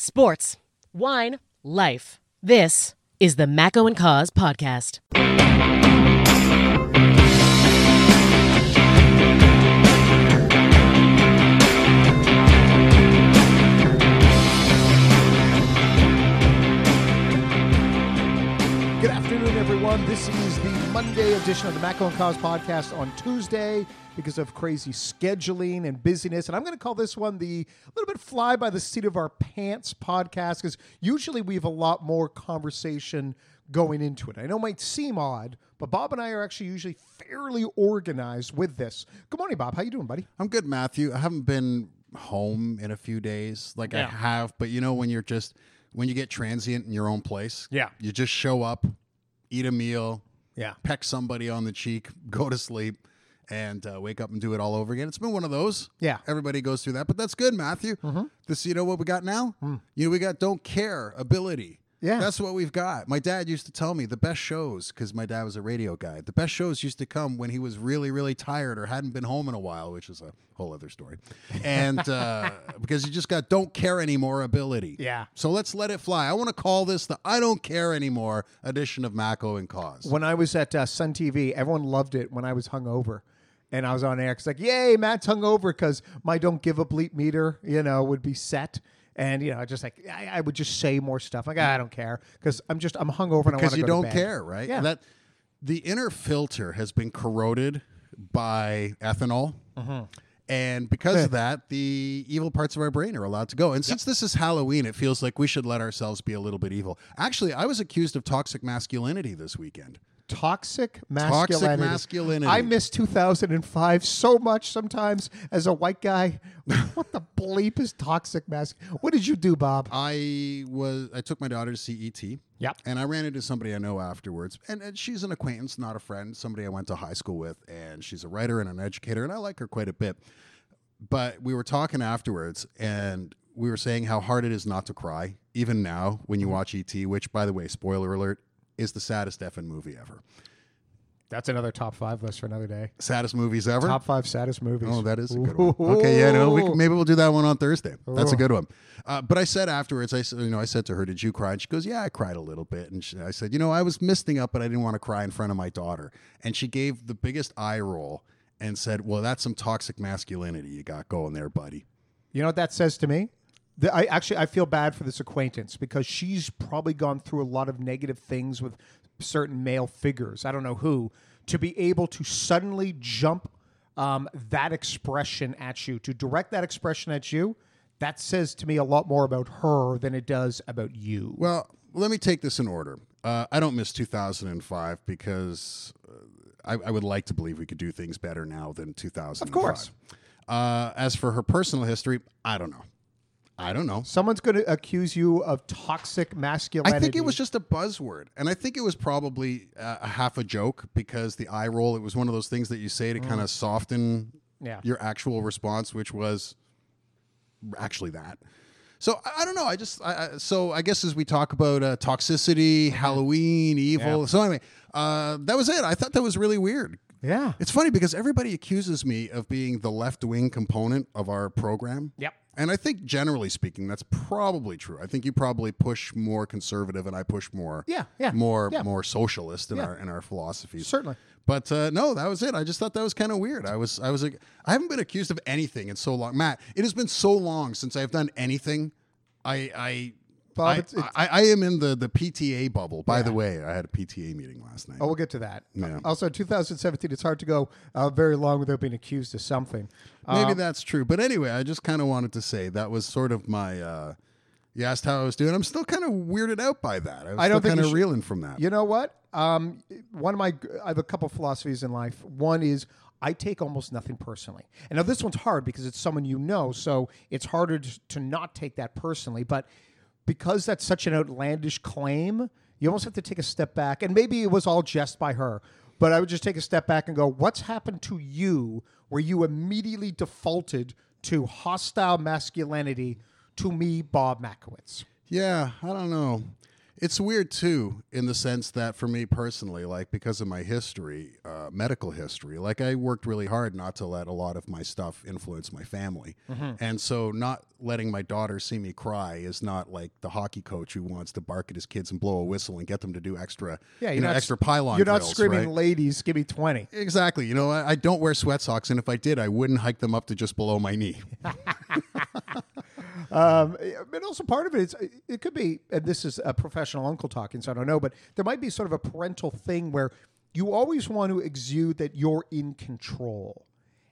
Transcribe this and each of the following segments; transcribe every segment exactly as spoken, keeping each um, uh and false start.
Sports, wine, life. This is the Macco and Cause podcast. Good afternoon, everyone. This is the Monday edition of the Macco and Cause podcast on Tuesday because of crazy scheduling and busyness. And I'm going to call this one the little bit fly by the seat of our pants podcast because usually we have a lot more conversation going into it. I know it might seem odd, but Bob and I are actually usually fairly organized with this. Good morning, Bob. How you doing, buddy? I'm good, Matthew. I haven't been home in a few days like Yeah. I have, but you know when you're just when you get transient in your own place, Yeah. you just show up, eat a meal, Yeah. peck somebody on the cheek, go to sleep, and uh, wake up and do it all over again. It's been one of those. Yeah. Everybody goes through that, but that's good, Matthew. Mm-hmm. This, you know what we got now? You know, we got don't care ability. Yeah. That's what we've got. My dad used to tell me the best shows, because my dad was a radio guy, the best shows used to come when he was really, really tired or hadn't been home in a while, which is a whole other story. And uh, because you just got don't care anymore ability. Yeah. So let's let it fly. I want to call this the I don't care anymore edition of Macco and Cause. When I was at uh, Sun T V, everyone loved it when I was hungover. And I was on air. It's like, yay, Matt's hungover because my don't give a bleep meter, you know, would be set. And, you know, just like, I, I would just say more stuff. Like, I don't care because I'm just, I'm hungover and I want Because to you go don't to bed. care, right? Yeah. That the inner filter has been corroded by ethanol. Mm-hmm. And because of that, the evil parts of our brain are allowed to go. And since this is Halloween, it feels like we should let ourselves be a little bit evil. Actually, I was accused of toxic masculinity this weekend. Toxic masculinity. Toxic masculinity. I miss two thousand five so much sometimes as a white guy. What the bleep is toxic masculinity? What did you do, Bob? I was I took my daughter to see E T. Yep. And I ran into somebody I know afterwards. And, and she's an acquaintance, not a friend, somebody I went to high school with. And she's a writer and an educator, and I like her quite a bit. But we were talking afterwards, and we were saying how hard it is not to cry, even now when you watch E T, which, by the way, spoiler alert, is the saddest effing movie ever. That's another top five list for another day. Saddest movies ever? Top five saddest movies. Oh, that is a good one. Okay, yeah, no, we can, maybe we'll do that one on Thursday. That's a Ooh. good one. Uh, but I said afterwards, I said, you know, I said to her, "Did you cry?" And she goes, "Yeah, I cried a little bit." And she, I said, "You know, I was misting up, but I didn't want to cry in front of my daughter." And she gave the biggest eye roll and said, "Well, that's some toxic masculinity you got going there, buddy." You know what that says to me? The, I actually I feel bad for this acquaintance because she's probably gone through a lot of negative things with certain male figures. I don't know who. To be able to suddenly jump um, that expression at you, to direct that expression at you, that says to me a lot more about her than it does about you. Well, let me take this in order. Uh, I don't miss two thousand five because uh, I, I would like to believe we could do things better now than two thousand five. Of course. Uh, as for her personal history, I don't know. I don't know. Someone's going to accuse you of toxic masculinity. I think it was just a buzzword. And I think it was probably uh, a half a joke because the eye roll, it was one of those things that you say to kind of soften Yeah. your actual response, which was actually that. So I, I don't know. I just, I, I, so I guess as we talk about uh, toxicity, Halloween, evil. Yeah. So anyway, uh, that was it. I thought that was really weird. Yeah. It's funny because everybody accuses me of being the left-wing component of our program. Yep. And I think generally speaking, that's probably true. I think you probably push more conservative, and I push more, Yeah, yeah, more, yeah. more socialist in Yeah. our in our philosophies. Certainly. But uh, no, that was it. I just thought that was kind of weird. I was, I was, like, I haven't been accused of anything in so long, Matt. It has been so long since I've done anything. I, I. Bob, I, it's- it's- I, I am in the, the P T A bubble. By Yeah. the way, I had a P T A meeting last night. Oh, we'll get to that. Yeah. Also, two thousand seventeen, it's hard to go uh, very long without being accused of something. Maybe Um, that's true. But anyway, I just kind of wanted to say that was sort of my, uh, you asked how I was doing. I'm still kind of weirded out by that. I was I don't think kind you of should- reeling from that. You know what? Um, one of my, I have a couple philosophies in life. One is I take almost nothing personally. And now this one's hard because it's someone you know, so it's harder to, to not take that personally. But because that's such an outlandish claim, you almost have to take a step back. And maybe it was all jest by her, but I would just take a step back and go, what's happened to you where you immediately defaulted to hostile masculinity to me, Bob Makowitz? Yeah, I don't know. It's weird, too, in the sense that for me personally, like because of my history, uh, medical history, like I worked really hard not to let a lot of my stuff influence my family. Mm-hmm. And so not letting my daughter see me cry is not like the hockey coach who wants to bark at his kids and blow a whistle and get them to do extra, yeah, you know, not, extra pylon You're drills, not screaming, right? ladies, give me twenty. Exactly. You know, I, I don't wear sweat socks, and if I did, I wouldn't hike them up to just below my knee. Um, and also part of it is it could be, and this is a professional uncle talking, so I don't know, but there might be sort of a parental thing where you always want to exude that you're in control.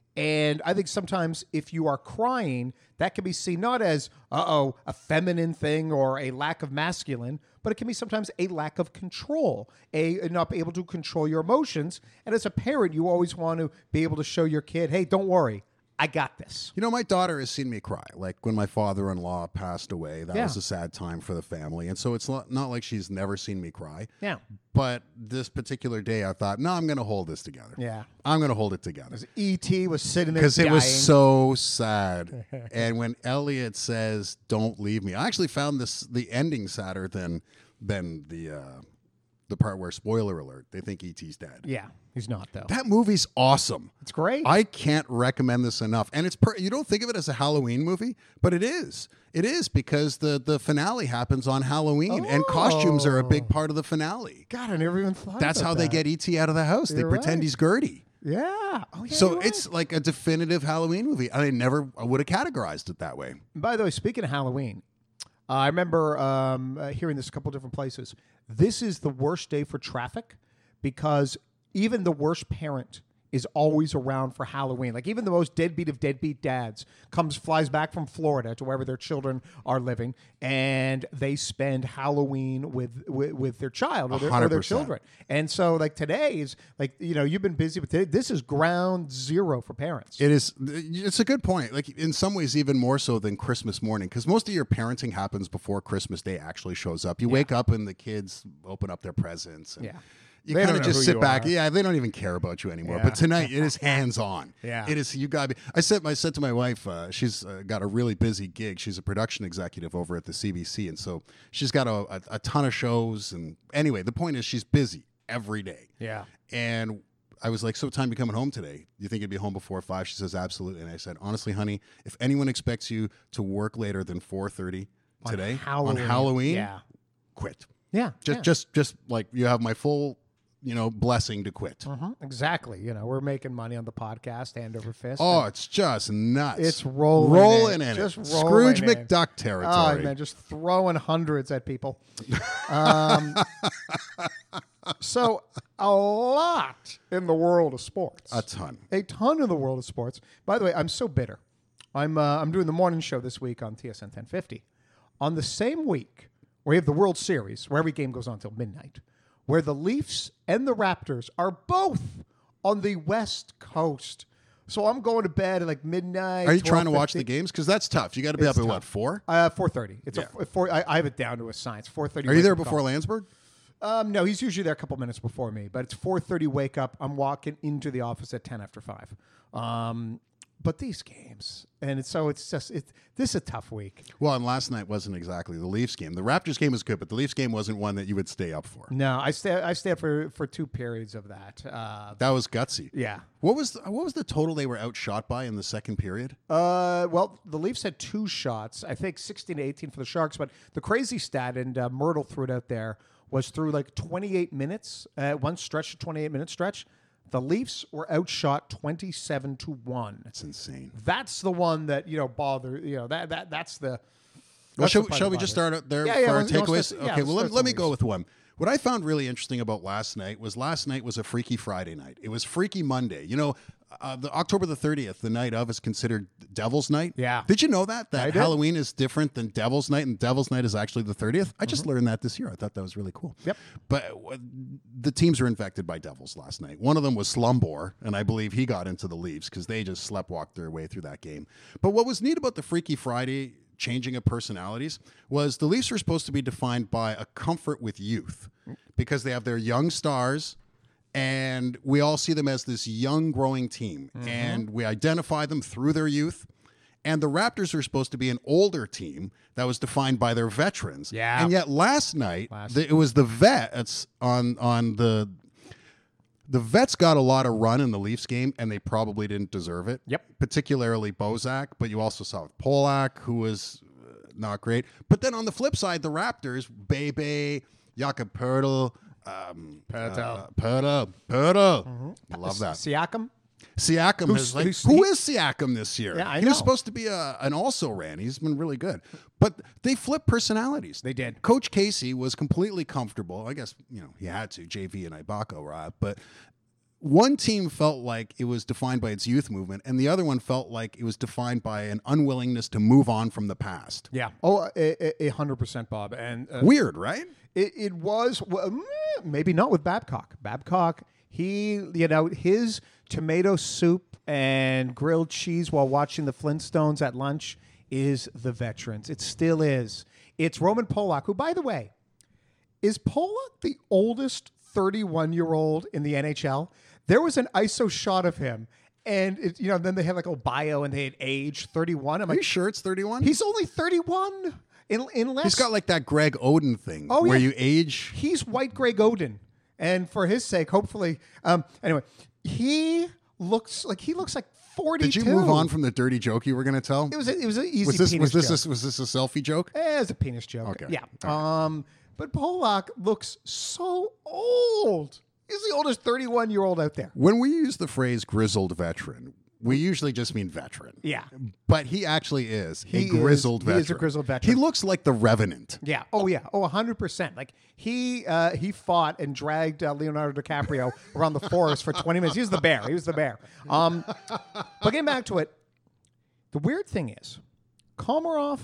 And I think sometimes if you are crying, that can be seen not as, uh-oh, a feminine thing or a lack of masculine, but it can be sometimes a lack of control, a not able to control your emotions. And as a parent, you always want to be able to show your kid, hey, don't worry, I got this. You know, my daughter has seen me cry. Like when my father-in-law passed away, that Yeah. was a sad time for the family. And so it's not, not like she's never seen me cry. Yeah. But this particular day, I thought, no, I'm going to hold this together. Yeah. I'm going to hold it together. E T was sitting there Because it was dying. so sad. And when Elliot says, don't leave me, I actually found this the ending sadder than than the uh, the part where, spoiler alert, they think E T's dead. Yeah, he's not, though. That movie's awesome. It's great. I can't recommend this enough. And it's per- you don't think of it as a Halloween movie, but it is. It is because the, the finale happens on Halloween, and costumes are a big part of the finale. God, I never even thought That's about how that. they get E T out of the house. They You're pretend right. he's Gertie. Yeah. Oh, yeah. So you're it's right. like a definitive Halloween movie. I never I would have categorized it that way. By the way, speaking of Halloween, uh, I remember um, uh, hearing this a couple different places. This is the worst day for traffic because even the worst parent is always around for Halloween. Like even the most deadbeat of deadbeat dads comes, flies back from Florida to wherever their children are living, and they spend Halloween with with, with their child or their, or their one hundred percent. children. And so like today is like, you know, you've been busy, but today, this is ground zero for parents. It is. It's a good point. Like in some ways, even more so than Christmas morning, because most of your parenting happens before Christmas Day actually shows up. You wake up and the kids open up their presents. And Yeah. You They kind don't of know just who sit you back. are. Yeah, they don't even care about you anymore. Yeah. But tonight it is hands on. Yeah. It is. You got to be. I said. I said to my wife, uh, she's uh, got a really busy gig. She's a production executive over at the C B C, and so she's got a, a, a ton of shows. And anyway, the point is, she's busy every day. Yeah. And I was like, so what time are you coming home today? Do you think you'd be home before five? She says, absolutely. And I said, honestly, honey, if anyone expects you to work later than four thirty today Halloween. on Halloween, Yeah. quit. Yeah. Just, yeah. just, just like you have my full, you know, blessing to quit. Mhm, exactly. You know, we're making money on the podcast, hand over fist. Oh, and it's just nuts. it's rolling, rolling in, in just it. rolling Scrooge in. McDuck Oh territory. man, just throwing hundreds at people. Um, so a lot in the world of sports. A ton. A ton in the world of sports. By the way, I'm so bitter. I'm uh, I'm doing the morning show this week on T S N ten fifty. On the same week, where you have the World Series, where every game goes on until midnight, where the Leafs and the Raptors are both on the West Coast. So I'm going to bed at like midnight. Are you trying to twelve watch the fifty. games? Because that's tough. You got to be It's up at tough. what, four? Uh, four thirty. It's Yeah. a four. I, I have it down to a science. Four thirty. Are you there before Landsberg? Um, no, he's usually there a couple minutes before me, but it's four thirty wake up. I'm walking into the office at ten after five. Um, but these games, and it's, so it's just, it, this is a tough week. Well, and last night wasn't exactly the Leafs game. The Raptors game was good, but the Leafs game wasn't one that you would stay up for. No, I stay, I stayed for, for two periods of that. Uh, That was gutsy. yeah. What was the, what was the total they were outshot by in the second period? Uh, well, the Leafs had two shots, I think sixteen to eighteen for the Sharks, but the crazy stat, and uh, Myrtle threw it out there, was through like twenty-eight minutes, uh, one stretch, twenty-eight minute stretch, the Leafs were outshot twenty-seven to one. That's insane. That's the one that, you know, bother, you know, that that that's the. Well, that's shall, the part shall that we just bothers. start out there Yeah, yeah, for our let's- let's takeaways? start- yeah, okay, let's well, let, start let me the go Leafs. with one. What I found really interesting about last night was last night was a Freaky Friday night. It was Freaky Monday. You know, uh, the October the thirtieth, the night of, is considered Devil's Night. Yeah. Did you know that? I That did. Halloween is different than Devil's Night, and Devil's Night is actually the thirtieth? I just learned that this year. I thought that was really cool. Yep. But uh, the teams were infected by devils last night. One of them was Slumbor, and I believe he got into the Leafs because they just sleptwalked their way through that game. But what was neat about the Freaky Friday changing of personalities was the Leafs were supposed to be defined by a comfort with youth because they have their young stars and we all see them as this young growing team and we identify them through their youth. And the Raptors are supposed to be an older team that was defined by their veterans. Yeah. And yet last night, Last- the, it was the vets on on the the vets got a lot of run in the Leafs game, and they probably didn't deserve it. Yep. Particularly Bozak, but you also saw Polak, who was uh, not great. But then on the flip side, the Raptors, Bebe, Jakob Poeltl, um, Poeltl. uh, Poeltl, Poeltl. Mm-hmm. Love that. Siakam. Siakam Who's- is like, who's- who he- is Siakam this year? Yeah, I he know. was supposed to be a, an also ran. He's been really good. But they flipped personalities. They did. Coach Casey was completely comfortable. I guess, you know, he had to. J V and Ibaka were out. But one team felt like it was defined by its youth movement, and the other one felt like it was defined by an unwillingness to move on from the past. Yeah. Oh, a- a- a hundred percent, Bob. And uh, Weird, right? It, it was well, mm, maybe not with Babcock. Babcock, he, you know, his tomato soup and grilled cheese while watching the Flintstones at lunch is the veterans. It still is. It's Roman Polak, who, by the way, is Polak the oldest thirty-one-year-old in the N H L? There was an I S O shot of him, and it, you know, then they had like a bio and they had age thirty-one. I'm Are you like, sure it's thirty-one? he's only thirty-one. In, unless He's got like that Greg Oden thing Oh, where yeah. you age. he's white Greg Oden, and for his sake, hopefully. Um, anyway, he looks like he looks like forty-two. Did you move on from the dirty joke you were going to tell? It was a, it was an easy Was this penis was this joke. a, was this a selfie joke? Eh, it's a penis joke. Okay. Yeah. All Um, but Polak looks so old. He's the oldest thirty-one-year-old out there. When we use the phrase grizzled veteran, we usually just mean veteran. Yeah. But he actually is He a is- grizzled he veteran. is a grizzled veteran. He looks like the Revenant. Yeah. Oh yeah. Oh, a hundred percent. Like he uh, he fought and dragged uh, Leonardo DiCaprio around the forest for twenty minutes. He was the bear. He was the bear. Um, but getting back to it, the weird thing is, Komarov,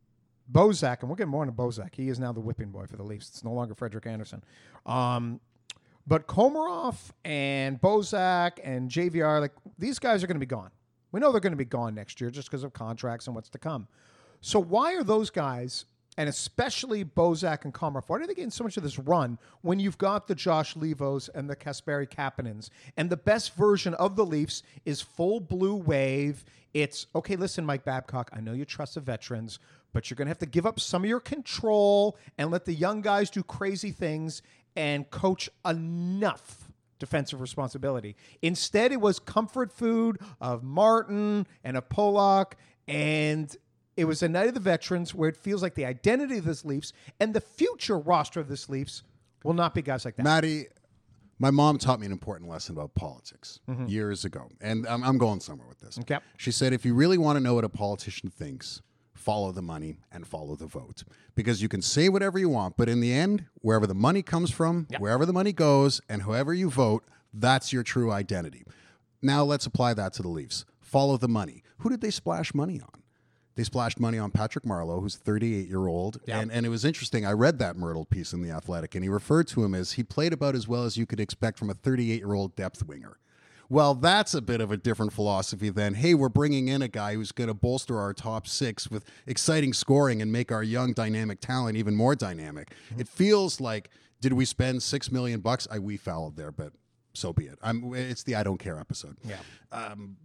Bozak, and we'll get more into Bozak. He is now the whipping boy for the Leafs. It's no longer Frederick Anderson. Um, but Komarov and Bozak and J V R, like these guys are going to be gone. We know they're going to be gone next year just because of contracts and what's to come. So why are those guys, and especially Bozak and Komarov, why are they getting so much of this run when you've got the Josh Levos and the Kasperi Kapanens, and the best version of the Leafs is full blue wave? It's, okay, listen, Mike Babcock, I know you trust the veterans, but you're going to have to give up some of your control and let the young guys do crazy things and coach enough defensive responsibility. Instead, it was comfort food of Martin and of Polak, and it was a night of the veterans where it feels like the identity of this Leafs and the future roster of this Leafs will not be guys like that. Maddie, my mom taught me an important lesson about politics years ago. And I'm, I'm going somewhere with this. Okay. She said, if you really want to know what a politician thinks, follow the money and follow the vote. Because you can say whatever you want, but in the end, wherever the money comes from, Yep. wherever the money goes, and whoever you vote, that's your true identity. Now let's apply that to the Leafs. Follow the money. Who did they splash money on? They splashed money on Patrick Marleau, who's thirty-eight-year-old. Yep. And, and it was interesting. I read that Myrtle piece in The Athletic, and he referred to him as he played about as well as you could expect from a thirty-eight-year-old depth winger. Well, that's a bit of a different philosophy than, hey, we're bringing in a guy who's going to bolster our top six with exciting scoring and make our young dynamic talent even more dynamic. Mm-hmm. It feels like, did we spend six million bucks? I we fouled there, but so be it. I'm. It's the I don't care episode. Yeah. Um,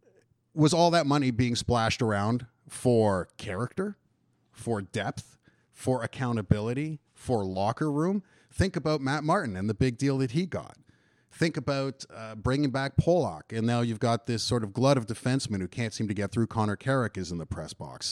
was all that money being splashed around for character, for depth, for accountability, for locker room? Think about Matt Martin and the big deal that he got. Think about uh, bringing back Polak, and now you've got this sort of glut of defensemen who can't seem to get through. Connor Carrick is in the press box.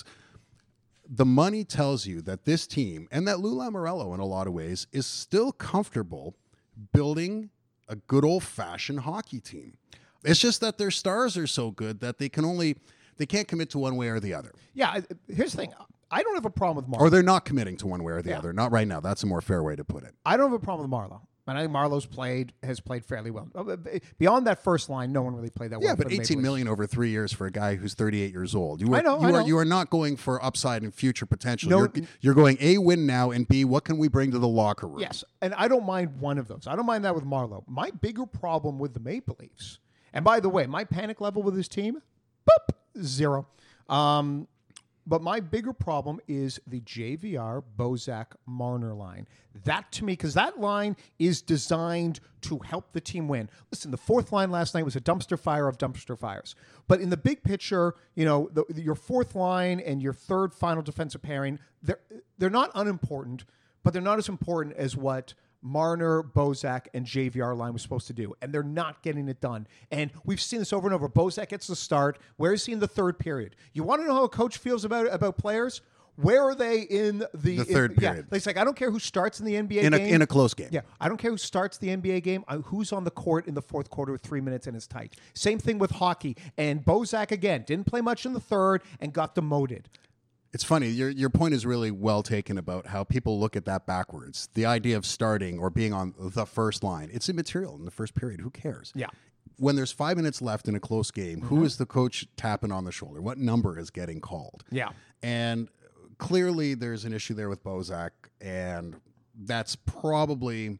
The money tells you that this team, and that Lou Lamoriello in a lot of ways, is still comfortable building a good old-fashioned hockey team. It's just that their stars are so good that they can only, they can't commit to one way or the other. Yeah, I- here's the thing. I don't have a problem with Marleau. Or they're not committing to one way or the Yeah. other. Not right now. That's a more fair way to put it. I don't have a problem with Marleau. And I think Marlowe's played has played fairly well. Uh, Beyond that first line, no one really played that well. Yeah, for but the Maple eighteen Leafs. million over three years for a guy who's thirty-eight years old. You are, I know, you I are, know. you are not going for upside and future potential. No. You're, you're going A, win now, and B, what can we bring to the locker room? Yes, and I don't mind one of those. I don't mind that with Marleau. My bigger problem with the Maple Leafs, and by the way, my panic level with this team, boop, zero. Um, but my bigger problem is the J V R, Bozak, Marner line. That to me, because that line is designed to help the team win. Listen, the fourth line last night was a dumpster fire of dumpster fires. But in the big picture, you know, the, your fourth line and your third final defensive pairing, they're they're not unimportant, but they're not as important as what Marner, Bozak, and J V R line was supposed to do, and they're not getting it done. And we've seen this over and over. Bozak gets the start. Where is he in the third period? You want to know how a coach feels about about players? Where are they in the, The third in, period. Yeah, it's like, I don't care who starts in the N B A In a, game. in a close game. Yeah, I don't care who starts the N B A game. I, who's on the court in the fourth quarter with three minutes and is tight. Same thing with hockey. And Bozak, again, didn't play much in the third and got demoted. It's funny. Your your point is really well taken about how people look at that backwards. The idea of starting or being on the first line, it's immaterial in the first period. Who cares? Yeah. When there's five minutes left in a close game, Mm-hmm. who is the coach tapping on the shoulder? What number is getting called? Yeah. And clearly there's an issue there with Bozak, and that's probably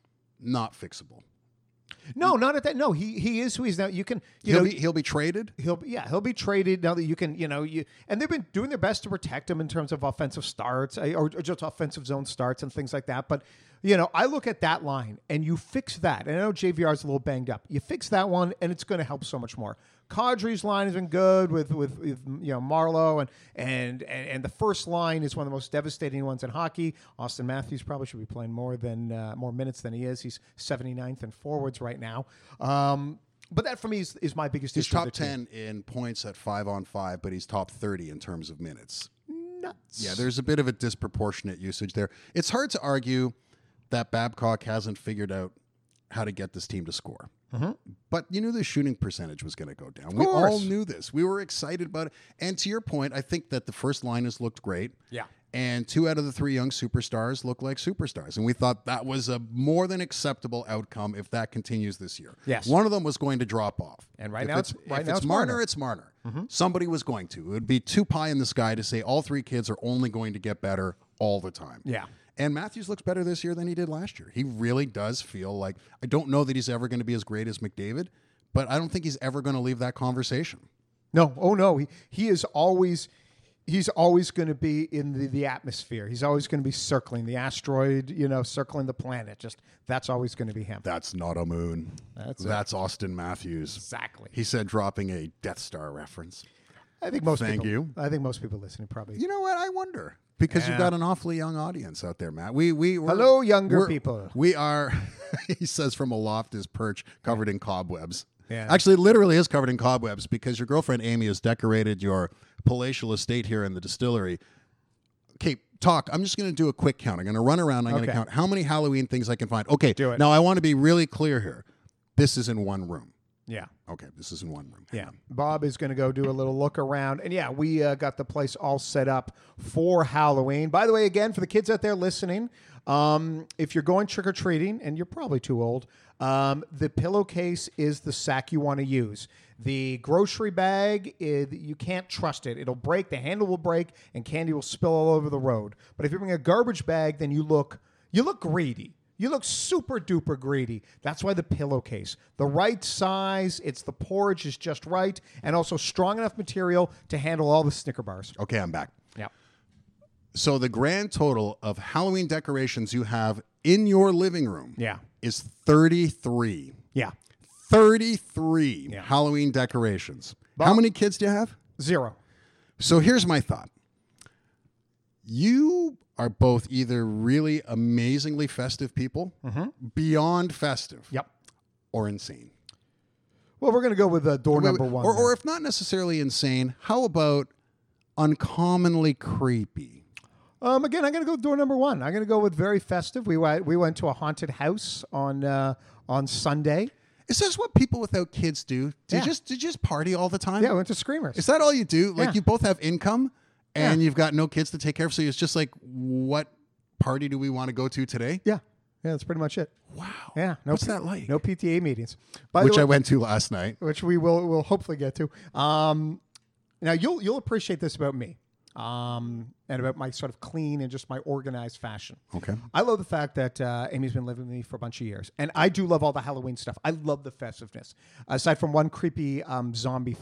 not fixable. No, not at that. No, he he is who he's now. You can, you He'll know, be he'll be traded. He'll be, yeah, he'll be traded now that you can, you know, you and they've been doing their best to protect him in terms of offensive starts uh, or, or just offensive zone starts and things like that. But you know, I look at that line and you fix that. And I know J V R is a little banged up. You fix that one, and it's going to help so much more. Kadri's line has been good with, with with you know Marleau, and, and and and the first line is one of the most devastating ones in hockey. Austin Matthews probably should be playing more than uh, more minutes than he is. He's seventy-ninth in forwards right now. Um, but that for me is, is my biggest He's issue. top with the team. ten in points at five on five, but he's top thirty in terms of minutes. Nuts. Yeah, there's a bit of a disproportionate usage there. It's hard to argue that Babcock hasn't figured out how to get this team to score. Mm-hmm. But you knew the shooting percentage was going to go down. We course. all knew this. We were excited about it. And to your point, I think that the first line has looked great. Yeah. And two out of the three young superstars look like superstars. And we thought that was a more than acceptable outcome if that continues this year. Yes. One of them was going to drop off. And right if now it's, it's- right if now it's it's Marner, Marner. it's Marner. Somebody was going to. It would be too pie in the sky to say all three kids are only going to get better all the time. Yeah. And Matthews looks better this year than he did last year. He really does feel like, I don't know that he's ever going to be as great as McDavid, but I don't think he's ever going to leave that conversation. No, oh no, he he is always he's always going to be in the, the atmosphere. He's always going to be circling the asteroid, you know, circling the planet. Just that's always going to be him. That's not a moon. That's it. That's Austin Matthews. Exactly. He said, dropping a Death Star reference. I think most Thank people, you. I think most people listening probably. You know what? I wonder. Because Yeah. you've got an awfully young audience out there, Matt. We we we're- Hello, younger we're- people. We are. He says from aloft his perch, covered in cobwebs. Yeah. Actually, it literally is covered in cobwebs because your girlfriend Amy has decorated your palatial estate here in the distillery. Okay, talk. I'm just going to do a quick count. I'm going to run around. I'm going Okay. to count how many Halloween things I can find. Okay, Do it. Now I want to be really clear here. This is in one room. Yeah. Okay, this is in one room. Hang Yeah, on. Bob is going to go do a little look around, and yeah, we uh, got the place all set up for Halloween. By the way, again, for the kids out there listening, um, if you're going trick or treating, and you're probably too old, um, the pillowcase is the sack you want to use. The grocery bag, is, you can't trust it. It'll break. The handle will break, and candy will spill all over the road. But if you bring a garbage bag, then you look you look greedy. You look super duper greedy. That's why the pillowcase. The right size, it's the porridge is just right, and also strong enough material to handle all the Snicker bars. Okay, I'm back. Yeah. So the grand total of Halloween decorations you have in your living room Yeah. is thirty-three. Yeah. thirty-three Yeah. Halloween decorations. Bob? How many kids do you have? Zero. So here's my thought. You are both either really amazingly festive people, beyond festive, Yep. or insane. Well, we're going to go with uh, door number one. Or, then. or if not necessarily insane, how about uncommonly creepy? Um, again, I'm going to go with door number one. I'm going to go with very festive. We went, we went to a haunted house on uh, on Sunday. Is this what people without kids do? Do Yeah. you just do you just party all the time? Yeah, we went to Screamers. Is that all you do? Like Yeah. you both have income and Yeah. you've got no kids to take care of, so it's just like, what party do we want to go to today? yeah. Yeah, that's pretty much it. Wow. Yeah. No What's P- that like? No P T A meetings. By Which the I way, went to last night. which we will will hopefully get to. Um, now you'll you'll appreciate this about me, um, and about my sort of clean and just my organized fashion. Okay. I love the fact that uh, Amy's been living with me for a bunch of years, and I do love all the Halloween stuff. I love the festiveness, aside from one creepy um, zombie thing that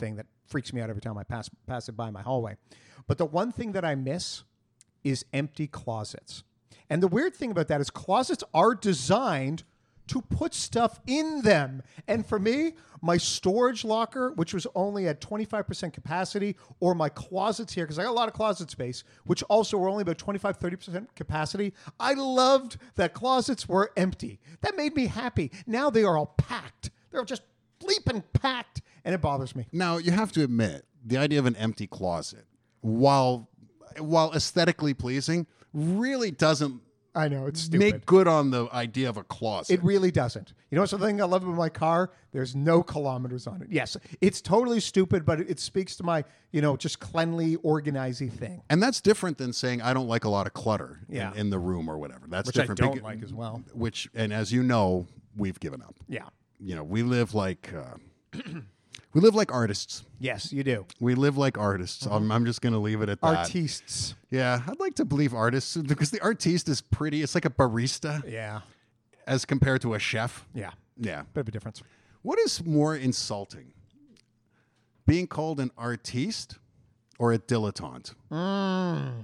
freaks me out every time I pass pass it by my hallway. But the one thing that I miss is empty closets. And the weird thing about that is closets are designed to put stuff in them. And for me, my storage locker, which was only at twenty-five percent capacity, or my closets here, because I got a lot of closet space, which also were only about twenty-five, thirty percent capacity, I loved that closets were empty. That made me happy. Now they are all packed. They're just bleeping packed, and it bothers me. Now, you have to admit, the idea of an empty closet, while while aesthetically pleasing, really doesn't I know, it's stupid. make good on the idea of a closet. It really doesn't. You know what's the thing I love about my car? There's no kilometers on it. Yes, it's totally stupid, but it, it speaks to my, you know, just cleanly, organizing thing. And that's different than saying I don't like a lot of clutter Yeah. in, in the room or whatever. That's Which different. I don't Big- like as well. Which, and as you know, we've given up. Yeah. You know, we live like uh, we live like artists. Yes, you do. We live like artists. I'm, I'm just going to leave it at that. Artistes. Yeah, I'd like to believe artists because the artiste is pretty. It's like a barista Yeah. as compared to a chef. Yeah. Yeah. Bit of a difference. What is more insulting, being called an artiste or a dilettante? I'm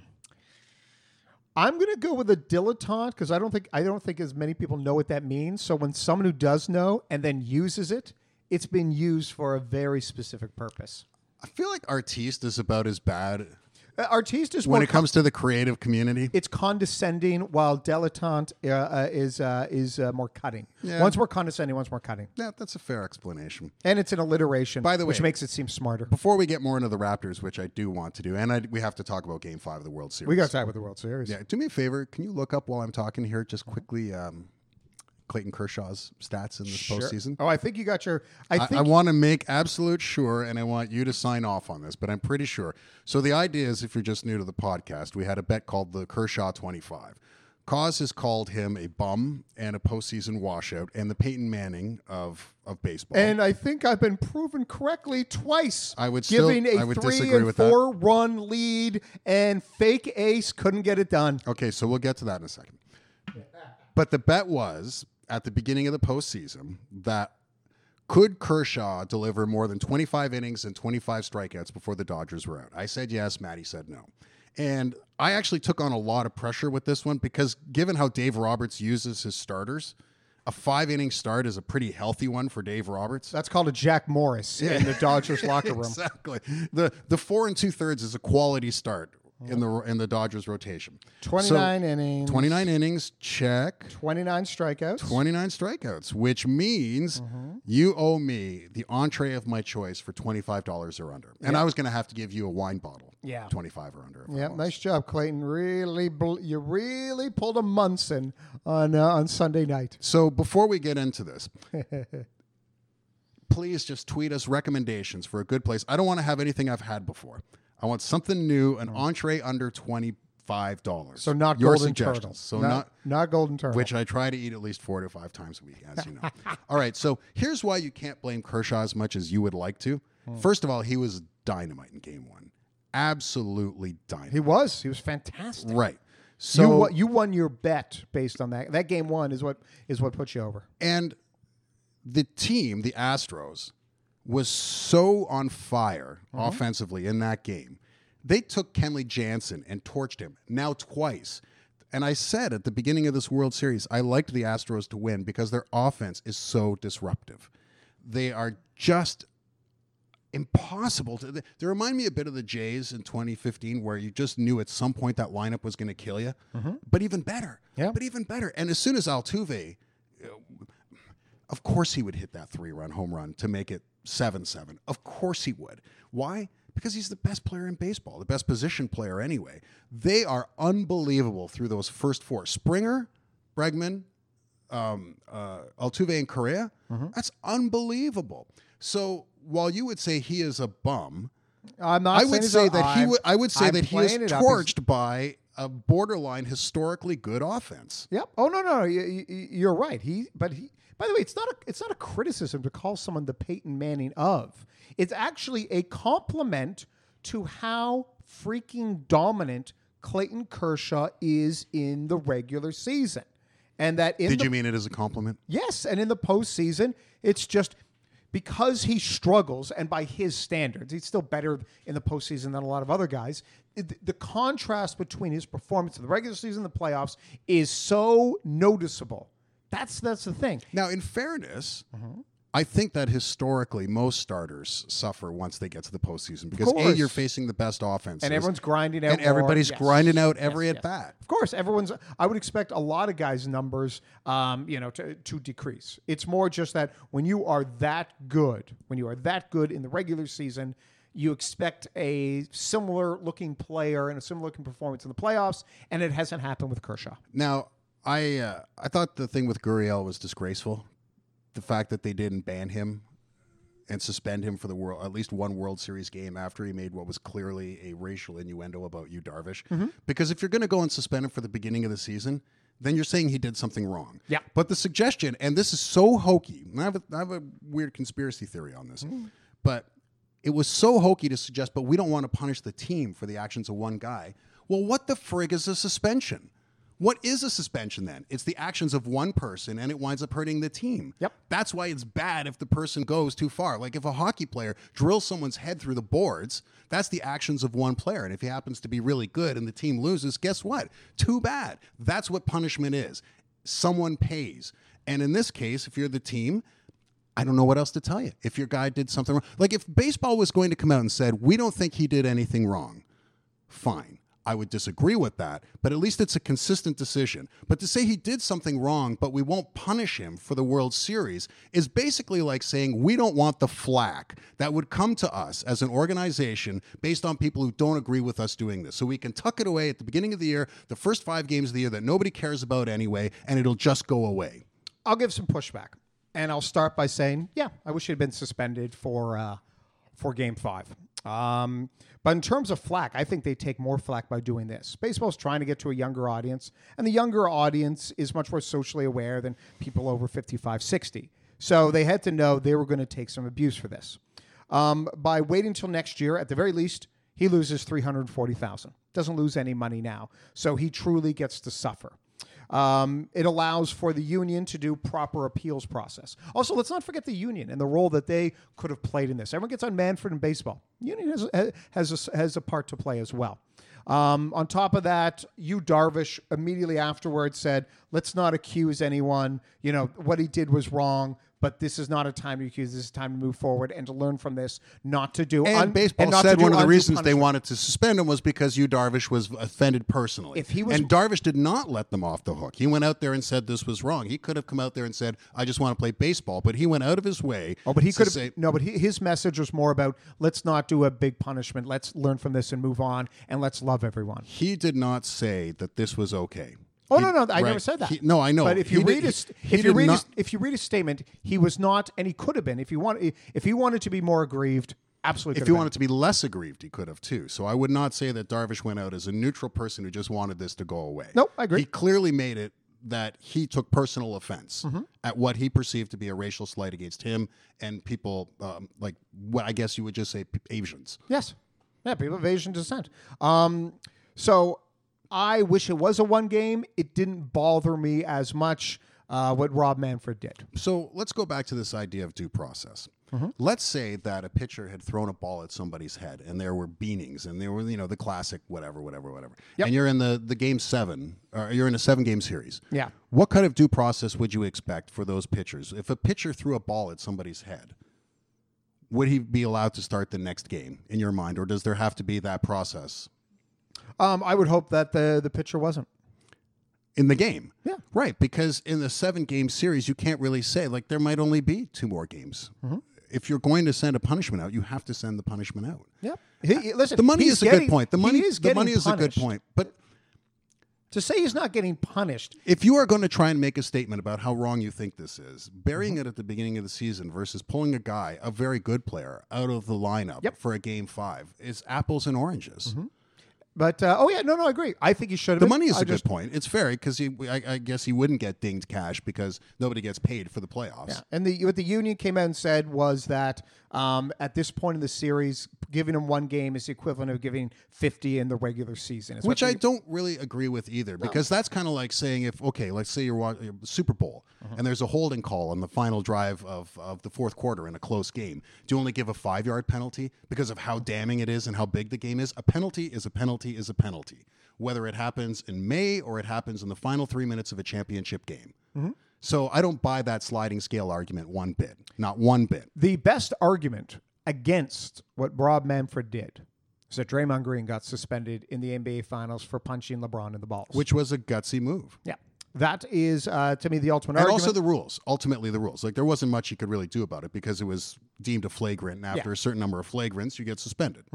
going to go with a dilettante because I don't think I don't think as many people know what that means. So when someone who does know and then uses it, it's been used for a very specific purpose. I feel like artiste is about as bad Uh, artiste is when more it comes to the creative community. it's condescending, while dilettante uh, uh, is uh, is uh, more cutting. Yeah. One's more condescending, one's more cutting, Yeah, that's a fair explanation. and it's an alliteration. By the which way- makes it seem smarter. Before we get more into the Raptors, which I do want to do, and I, we have to talk about Game Five of the World Series. We got to talk with the World Series. Yeah, do me a favor. Can you look up while I'm talking here, just quickly, um, Clayton Kershaw's stats in this Sure. postseason? Oh, I think you got your. I I, think I want to make absolute sure, and I want you to sign off on this, but I'm pretty sure. So the idea is, if you're just new to the podcast, we had a bet called the Kershaw twenty-five. Cause has called him a bum and a postseason washout, and the Peyton Manning of of baseball. And I think I've been proven correctly twice. I would still- giving a I would three disagree and with that. four run lead, and fake ace couldn't get it done. Okay, so we'll get to that in a second. But the bet was at the beginning of the postseason that could Kershaw deliver more than twenty-five innings and twenty-five strikeouts before the Dodgers were out? I said yes. Maddie said no. And I actually took on a lot of pressure with this one because given how Dave Roberts uses his starters, a five-inning start is a pretty healthy one for Dave Roberts. That's called a Jack Morris in the Dodgers locker room. Exactly. The the four and two-thirds is a quality start in the in the Dodgers rotation. twenty-nine So, innings. twenty-nine innings, check. twenty-nine strikeouts. twenty-nine strikeouts, which means you owe me the entree of my choice for twenty-five dollars or under. And I was going to have to give you a wine bottle. Yeah. twenty-five or under. if I Yeah, was. nice job, Clayton. Really, bl- you really pulled a Munson on uh, on Sunday night. So before we get into this, please just tweet us recommendations for a good place. I don't want to have anything I've had before. I want something new, an entree under twenty-five dollars. So not Your golden suggestions. turtle. So not, not not golden turtle. which I try to eat at least four to five times a week, as you know. All right, so here's why you can't blame Kershaw as much as you would like to. First of all, he was dynamite in game one. Absolutely dynamite. he was. He was fantastic. Right. you, So, won, you won your bet based on that. That game one is what is what put you over. and the team, the Astros, was so on fire offensively in that game. They took Kenley Jansen and torched him now twice. And I said at the beginning of this World Series, I liked the Astros to win because their offense is so disruptive. They are just impossible to. They remind me a bit of the Jays in twenty fifteen, where you just knew at some point that lineup was going to kill you. But even better. Yeah. But even better. And as soon as Altuve, of course he would hit that three-run home run to make it seven seven. Of course he would. Why? Because he's the best player in baseball, the best position player anyway. They are unbelievable through those first four. Springer, Bregman, um, uh, Altuve, and Correa. That's unbelievable. So while you would say he is a bum, I'm not. I saying would he's say a- that he I'm- would. I would say I'm that he is playing it up as- torched by a borderline historically good offense. Yep. Oh no, no, you, you, you're right. He, but he. By the way, it's not a it's not a criticism to call someone the Peyton Manning of. It's actually a compliment to how freaking dominant Clayton Kershaw is in the regular season, and that in Did the, you mean it as a compliment? yes, and in the postseason, it's just because he struggles, and by his standards, he's still better in the postseason than a lot of other guys. The contrast between his performance in the regular season and the playoffs is so noticeable. That's that's the thing. Now, in fairness, mm-hmm. I think that historically most starters suffer once they get to the postseason because A, course. you're facing the best offense. And everyone's grinding out And everybody's more. grinding Yes. out every Yes, at yes. bat. Of course, everyone's. I would expect a lot of guys' numbers, um, you know, to, to decrease. It's more just that when you are that good, when you are that good in the regular season, you expect a similar looking player and a similar looking performance in the playoffs, and it hasn't happened with Kershaw. Now, I uh, I thought the thing with Gurriel was disgraceful. The fact that they didn't ban him and suspend him for the world, at least one World Series game after he made what was clearly a racial innuendo about Yu Darvish. Mm-hmm. Because if you're going to go and suspend him for the beginning of the season, then you're saying he did something wrong. Yeah. But the suggestion, and this is so hokey, and I have a, I have a weird conspiracy theory on this, Mm. but it was so hokey to suggest, but we don't want to punish the team for the actions of one guy. Well, what the frig is a suspension? What is a suspension then? It's the actions of one person, and it winds up hurting the team. Yep. That's why it's bad if the person goes too far. Like if a hockey player drills someone's head through the boards, that's the actions of one player. And if he happens to be really good and the team loses, guess what? Too bad. That's what punishment is. Someone pays. And in this case, if you're the team, I don't know what else to tell you. If your guy did something wrong. Like if baseball was going to come out and said, we don't think he did anything wrong, fine. I would disagree with that, but at least it's a consistent decision. But to say he did something wrong, but we won't punish him for the World Series is basically like saying we don't want the flack that would come to us as an organization based on people who don't agree with us doing this. So we can tuck it away at the beginning of the year, the first five games of the year that nobody cares about anyway, and it'll just go away. I'll give some pushback, and I'll start by saying, yeah, I wish he had been suspended for uh, for Game Five. Um, but in terms of flack, I think they take more flack by doing this. Baseball's trying to get to a younger audience, and the younger audience is much more socially aware than people over fifty-five, sixty. So they had to know they were going to take some abuse for this. Um, by waiting until next year, at the very least, he loses three hundred forty thousand dollars. Doesn't lose any money now. So he truly gets to suffer. Um, it allows for the union to do proper appeals process. Also, let's not forget the union and the role that they could have played in this. Everyone gets on Manfred in baseball. Union has, has, a, has a part to play as well. Um, on top of that, Yu Darvish immediately afterwards said, let's not accuse anyone. You know, what he did was wrong, but this is not a time to accuse. This is time to move forward and to learn from this, not to do. And un- baseball and not said to do one of the undue reasons they punishment. wanted to suspend him was because Yu Darvish was offended personally. If he was- and Darvish did not let them off the hook. He went out there and said this was wrong. He could have come out there and said, I just want to play baseball, but he went out of his way. Oh, but he to could have say, no. But he, his message was more about let's not do a big punishment. Let's learn from this and move on, and let's love everyone. He did not say that this was okay. Oh He- no, no, I right. never said that. He- no, I know. But if He you did- read his, he- he if you did read not- his, if you read his statement, he was not, and he could have been. If he wanted, if he wanted to be more aggrieved, absolutely. If could he have wanted to be less aggrieved, he could have too. So I would not say that Darvish went out as a neutral person who just wanted this to go away. Nope, I agree. He clearly made it that he took personal offense Mm-hmm. at what he perceived to be a racial slight against him and people um, like what I guess you would just say p- Asians. been. Yes, yeah, people of Asian descent. Um, so I wish it was a one game. It didn't bother me as much uh, what Rob Manfred did. So let's go back to this idea of due process. Mm-hmm. Let's say that a pitcher had thrown a ball at somebody's head and there were beanings and there were, you know, the classic whatever, whatever, whatever. Yep. And you're in the, the game seven, or you're in a seven game series. Yeah. What kind of due process would you expect for those pitchers? If a pitcher threw a ball at somebody's head, would he be allowed to start the next game in your mind, or does there have to be that process Um, I would hope that the the pitcher wasn't. in the game? Yeah. Right, because in the seven game series, you can't really say, like, there might only be two more games. Mm-hmm. If you're going to send a punishment out, you have to send the punishment out. Yep. He, he- listen, The money he's is a getting- good point. The he money is the getting money is a good punished. point. But To say he's not getting punished. if you are going to try and make a statement about how wrong you think this is, burying it at the beginning of the season versus pulling a guy, a very good player, out of the lineup Yep. for a game five is apples and oranges. But uh, oh yeah, no, no, I agree. I think he should have. The been. money is I a just, good point. It's fair because he, I, I guess he wouldn't get dinged cash because nobody gets paid for the playoffs. Yeah. And the what the union came out and said was that um, at this point in the series, giving him one game is the equivalent of giving fifty in the regular season. It's Which what I the- don't really agree with either, because that's kind of like saying if, okay, let's say you're watching Super Bowl Uh-huh. and there's a holding call on the final drive of, of the fourth quarter in a close game. Do you only give a five yard penalty because of how damning it is and how big the game is? A penalty is a penalty is a penalty, whether it happens in May or it happens in the final three minutes of a championship game. Mm-hmm. So I don't buy that sliding scale argument one bit, not one bit. The best argument against what Rob Manfred did is that Draymond Green got suspended in the N B A Finals for punching LeBron in the balls. Which was a gutsy move. yeah, that is uh, to me the ultimate And argument. also the rules, ultimately the rules. Like there wasn't much you could really do about it because it was deemed a flagrant, and after Yeah. a certain number of flagrants, you get suspended.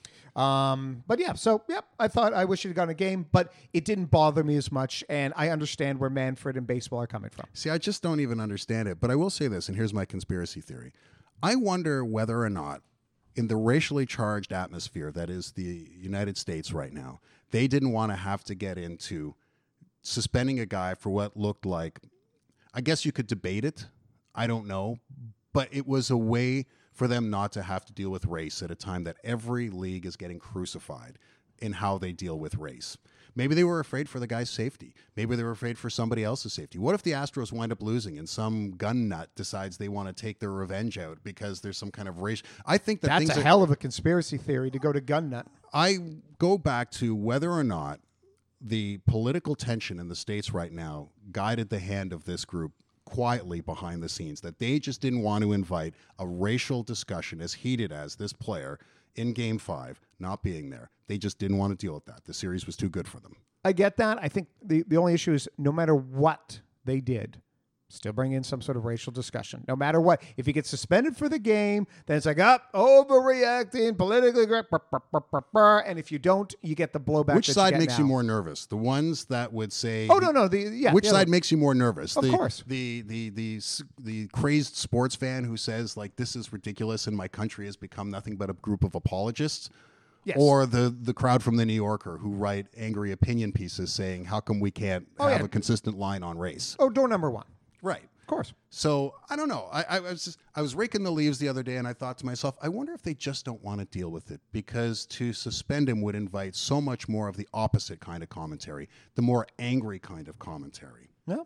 Um, but yeah, so yep, I thought I wish he'd gotten a game, but it didn't bother me as much, and I understand where Manfred and baseball are coming from. See, I just don't even understand it. But I will say this, and here's my conspiracy theory. I wonder whether or not, in the racially charged atmosphere that is the United States right now, they didn't want to have to get into suspending a guy for what looked like, I guess you could debate it. I don't know. But it was a way for them not to have to deal with race at a time that every league is getting crucified in how they deal with race. Maybe they were afraid for the guy's safety. Maybe they were afraid for somebody else's safety. What if the Astros wind up losing and some gun nut decides they want to take their revenge out because there's some kind of race? I think that That's things a are, hell of a conspiracy theory to go to gun nut. I go back to whether or not the political tension in the States right now guided the hand of this group quietly behind the scenes, that they just didn't want to invite a racial discussion as heated as this player in game five not being there. They just didn't want to deal with that. The series was too good for them. I get that. I think the, the only issue is no matter what they did, still bring in some sort of racial discussion. No matter what. If he gets suspended for the game, then it's like, up, overreacting, politically correct, brr, brr, brr, brr, brr. And if you don't, you get the blowback. Which that side you get makes now. you more nervous? The ones that would say, Oh, no, no. The, yeah, which the side other- makes you more nervous? Of the, course. The, the the the the crazed sports fan who says like this is ridiculous and my country has become nothing but a group of apologists, Yes. or the the crowd from the New Yorker who write angry opinion pieces saying how come we can't Oh, have yeah. a consistent line on race? Oh, door number one. Right. Of course. So I don't know. I, I was just, I was raking the leaves the other day, and I thought to myself, I wonder if they just don't want to deal with it because to suspend him would invite so much more of the opposite kind of commentary, the more angry kind of commentary. No.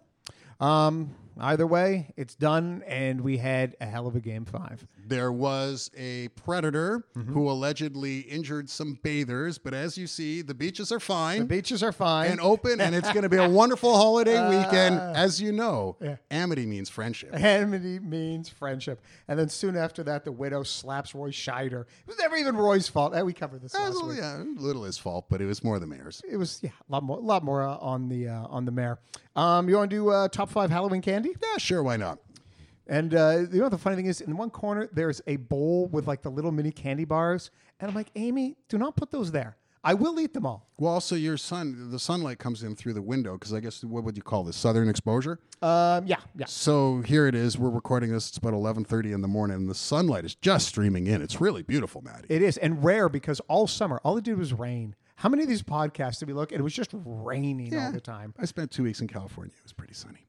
Um, either way, it's done, and we had a hell of a game five. There was a predator who allegedly injured some bathers, but as you see, the beaches are The fine beaches are fine. and open, and it's going to be a wonderful holiday weekend. As you know, yeah. amity means friendship. Amity means friendship. And then soon after that, the widow slaps Roy Scheider. It was never even Roy's fault. Eh, we covered this last Well, week. yeah, little his fault, but it was more the mayor's. It was yeah, a lot more, a lot more uh, on the uh, on the mayor. Um, you want to do uh, top five Halloween candy? Yeah, sure, why not? And uh, you know what the funny thing is? In one corner, there's a bowl with like the little mini candy bars, and I'm like, Amy, do not put those there. I will eat them all. Well, also your sun, the sunlight comes in through the window because I guess what would you call this? Southern exposure. Um, yeah, yeah. So here it is. We're recording this. It's about eleven thirty in the morning, and the sunlight is just streaming in. It's really beautiful, Maddie. It is, and rare because all summer, all it did was rain. How many of these podcasts did we look? And it was just raining all the time. I spent two weeks in California. It was pretty sunny.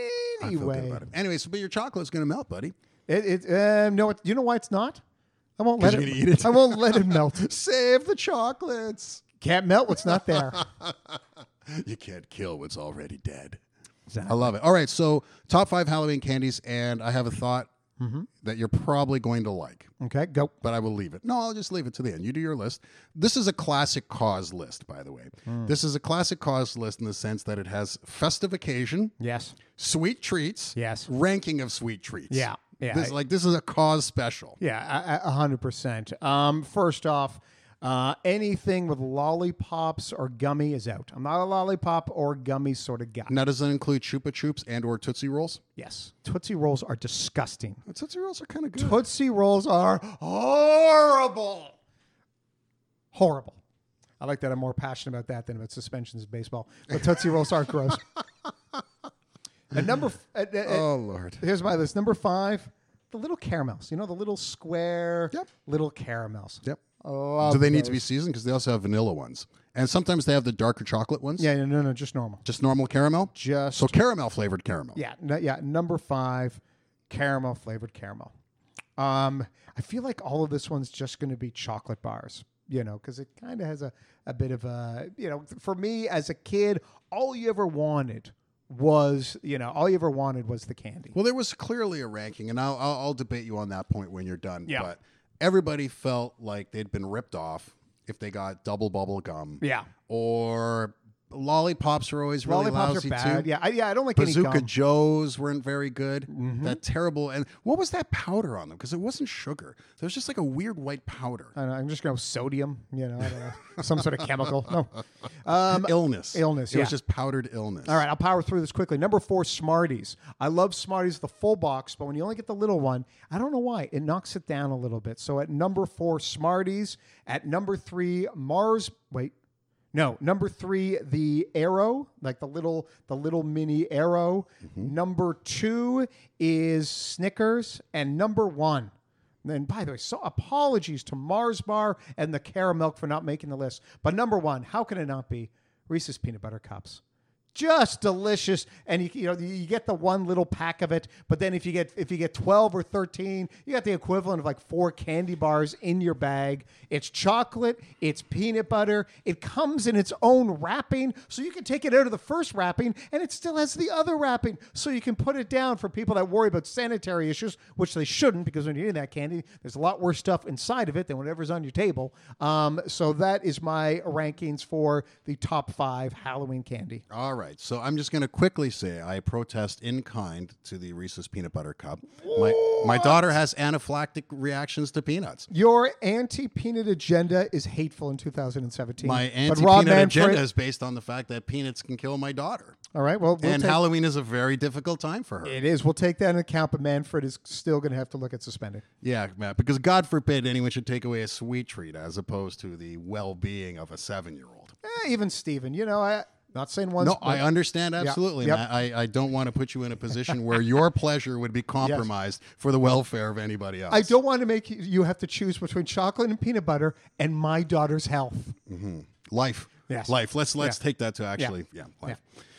I feel good Anyway, about it. Anyway, so but your chocolate's going to melt, buddy. it, it um, no, it, you know why it's not? I won't let 'Cause it. you're gonna eat it? I won't let it melt. Save the chocolates. Can't melt what's not there. You can't kill what's already dead. Exactly. I love it. All right, so top five Halloween candies, and I have a thought that you're probably going to like. Okay, go. But I will leave it. No, I'll just leave it to the end. You do your list. This is a classic cause list, by the way. This is a classic cause list in the sense that it has festive occasion, Yes. sweet treats, Yes. ranking of sweet treats. Yeah, yeah. This, like this is a cause special. Yeah, a- a hundred percent. Um, first off, uh, anything with lollipops or gummy is out. I'm not a lollipop or gummy sort of guy. Now, does that include Chupa Chups and or Tootsie Rolls? Yes, Tootsie Rolls are disgusting. Tootsie Rolls are kind of good. Tootsie Rolls are horrible. Horrible. I like that I'm more passionate about that than about suspensions in baseball. But Tootsie Rolls are gross. And number, f- uh, uh, uh, oh, Lord. here's my list. Number five, the little caramels. You know, the little square Yep. little caramels. Yep. Love Do they need to be those. seasoned? Because they also have vanilla ones. And sometimes they have the darker chocolate ones. Yeah, no, no, no, just normal. Just normal caramel? Just So caramel flavored caramel. yeah, no, yeah. Number five, caramel flavored caramel. Um, I feel like all of this one's just going to be chocolate bars, you know, because it kind of has a, a bit of a, you know, for me as a kid, all you ever wanted was, you know, all you ever wanted was the candy. Well, there was clearly a ranking, and I'll, I'll, I'll debate you on that point when you're done. Yeah. But everybody felt like they'd been ripped off if they got double bubble gum. Yeah. Or lollipops are always really Lollipops lousy are bad. too. Yeah, I, yeah, I don't like Bazooka any gum. Joes weren't very good. Mm-hmm. That terrible. And what was that powder on them? Because it wasn't sugar. There was just like a weird white powder. I don't know, I'm just going to sodium, you know, I don't know, some sort of chemical. No. Um, illness. illness, It yeah. was just powdered illness. All right, I'll power through this quickly. Number four, Smarties. I love Smarties, the full box, but when you only get the little one, I don't know why. It knocks it down a little bit. So at number four, Smarties. At number three, Mars. Wait. No, number three, the Arrow, like the little, the little mini Arrow. Mm-hmm. Number two is Snickers, and number one. And by the way, so apologies to Mars Bar and the Caramel for not making the list. But number one, how can it not be Reese's Peanut Butter Cups? Just delicious, and you you know you get the one little pack of it, but then if you get if you get twelve or thirteen, you got the equivalent of like four candy bars in your bag. It's chocolate, it's peanut butter. It comes in its own wrapping, so you can take it out of the first wrapping, and it still has the other wrapping, so you can put it down for people that worry about sanitary issues, which they shouldn't, because when you're eating that candy, there's a lot worse stuff inside of it than whatever's on your table. Um, so that is my rankings for the top five Halloween candy. All right. So I'm just going to quickly say I protest in kind to the Reese's Peanut Butter Cup. My, my daughter has anaphylactic reactions to peanuts. Your anti-peanut agenda is hateful in two thousand seventeen. My But Rob anti-peanut Manfred- agenda is based on the fact that peanuts can kill my daughter. All right, well, we'll and take, Halloween is a very difficult time for her. it is. We'll take that into account, but Manfred is still going to have to look at suspending. Yeah, Matt, because God forbid anyone should take away a sweet treat as opposed to the well-being of a seven-year-old. Eh, even Steven, you know, I not saying once. No, but I understand absolutely, Yep. Matt. I, I don't want to put you in a position where your pleasure would be compromised for the welfare of anybody else. I don't want to make you, you have to choose between chocolate and peanut butter and my daughter's health. Life. Yes. Life. Let's let's Yeah. take that to actually, yeah, life.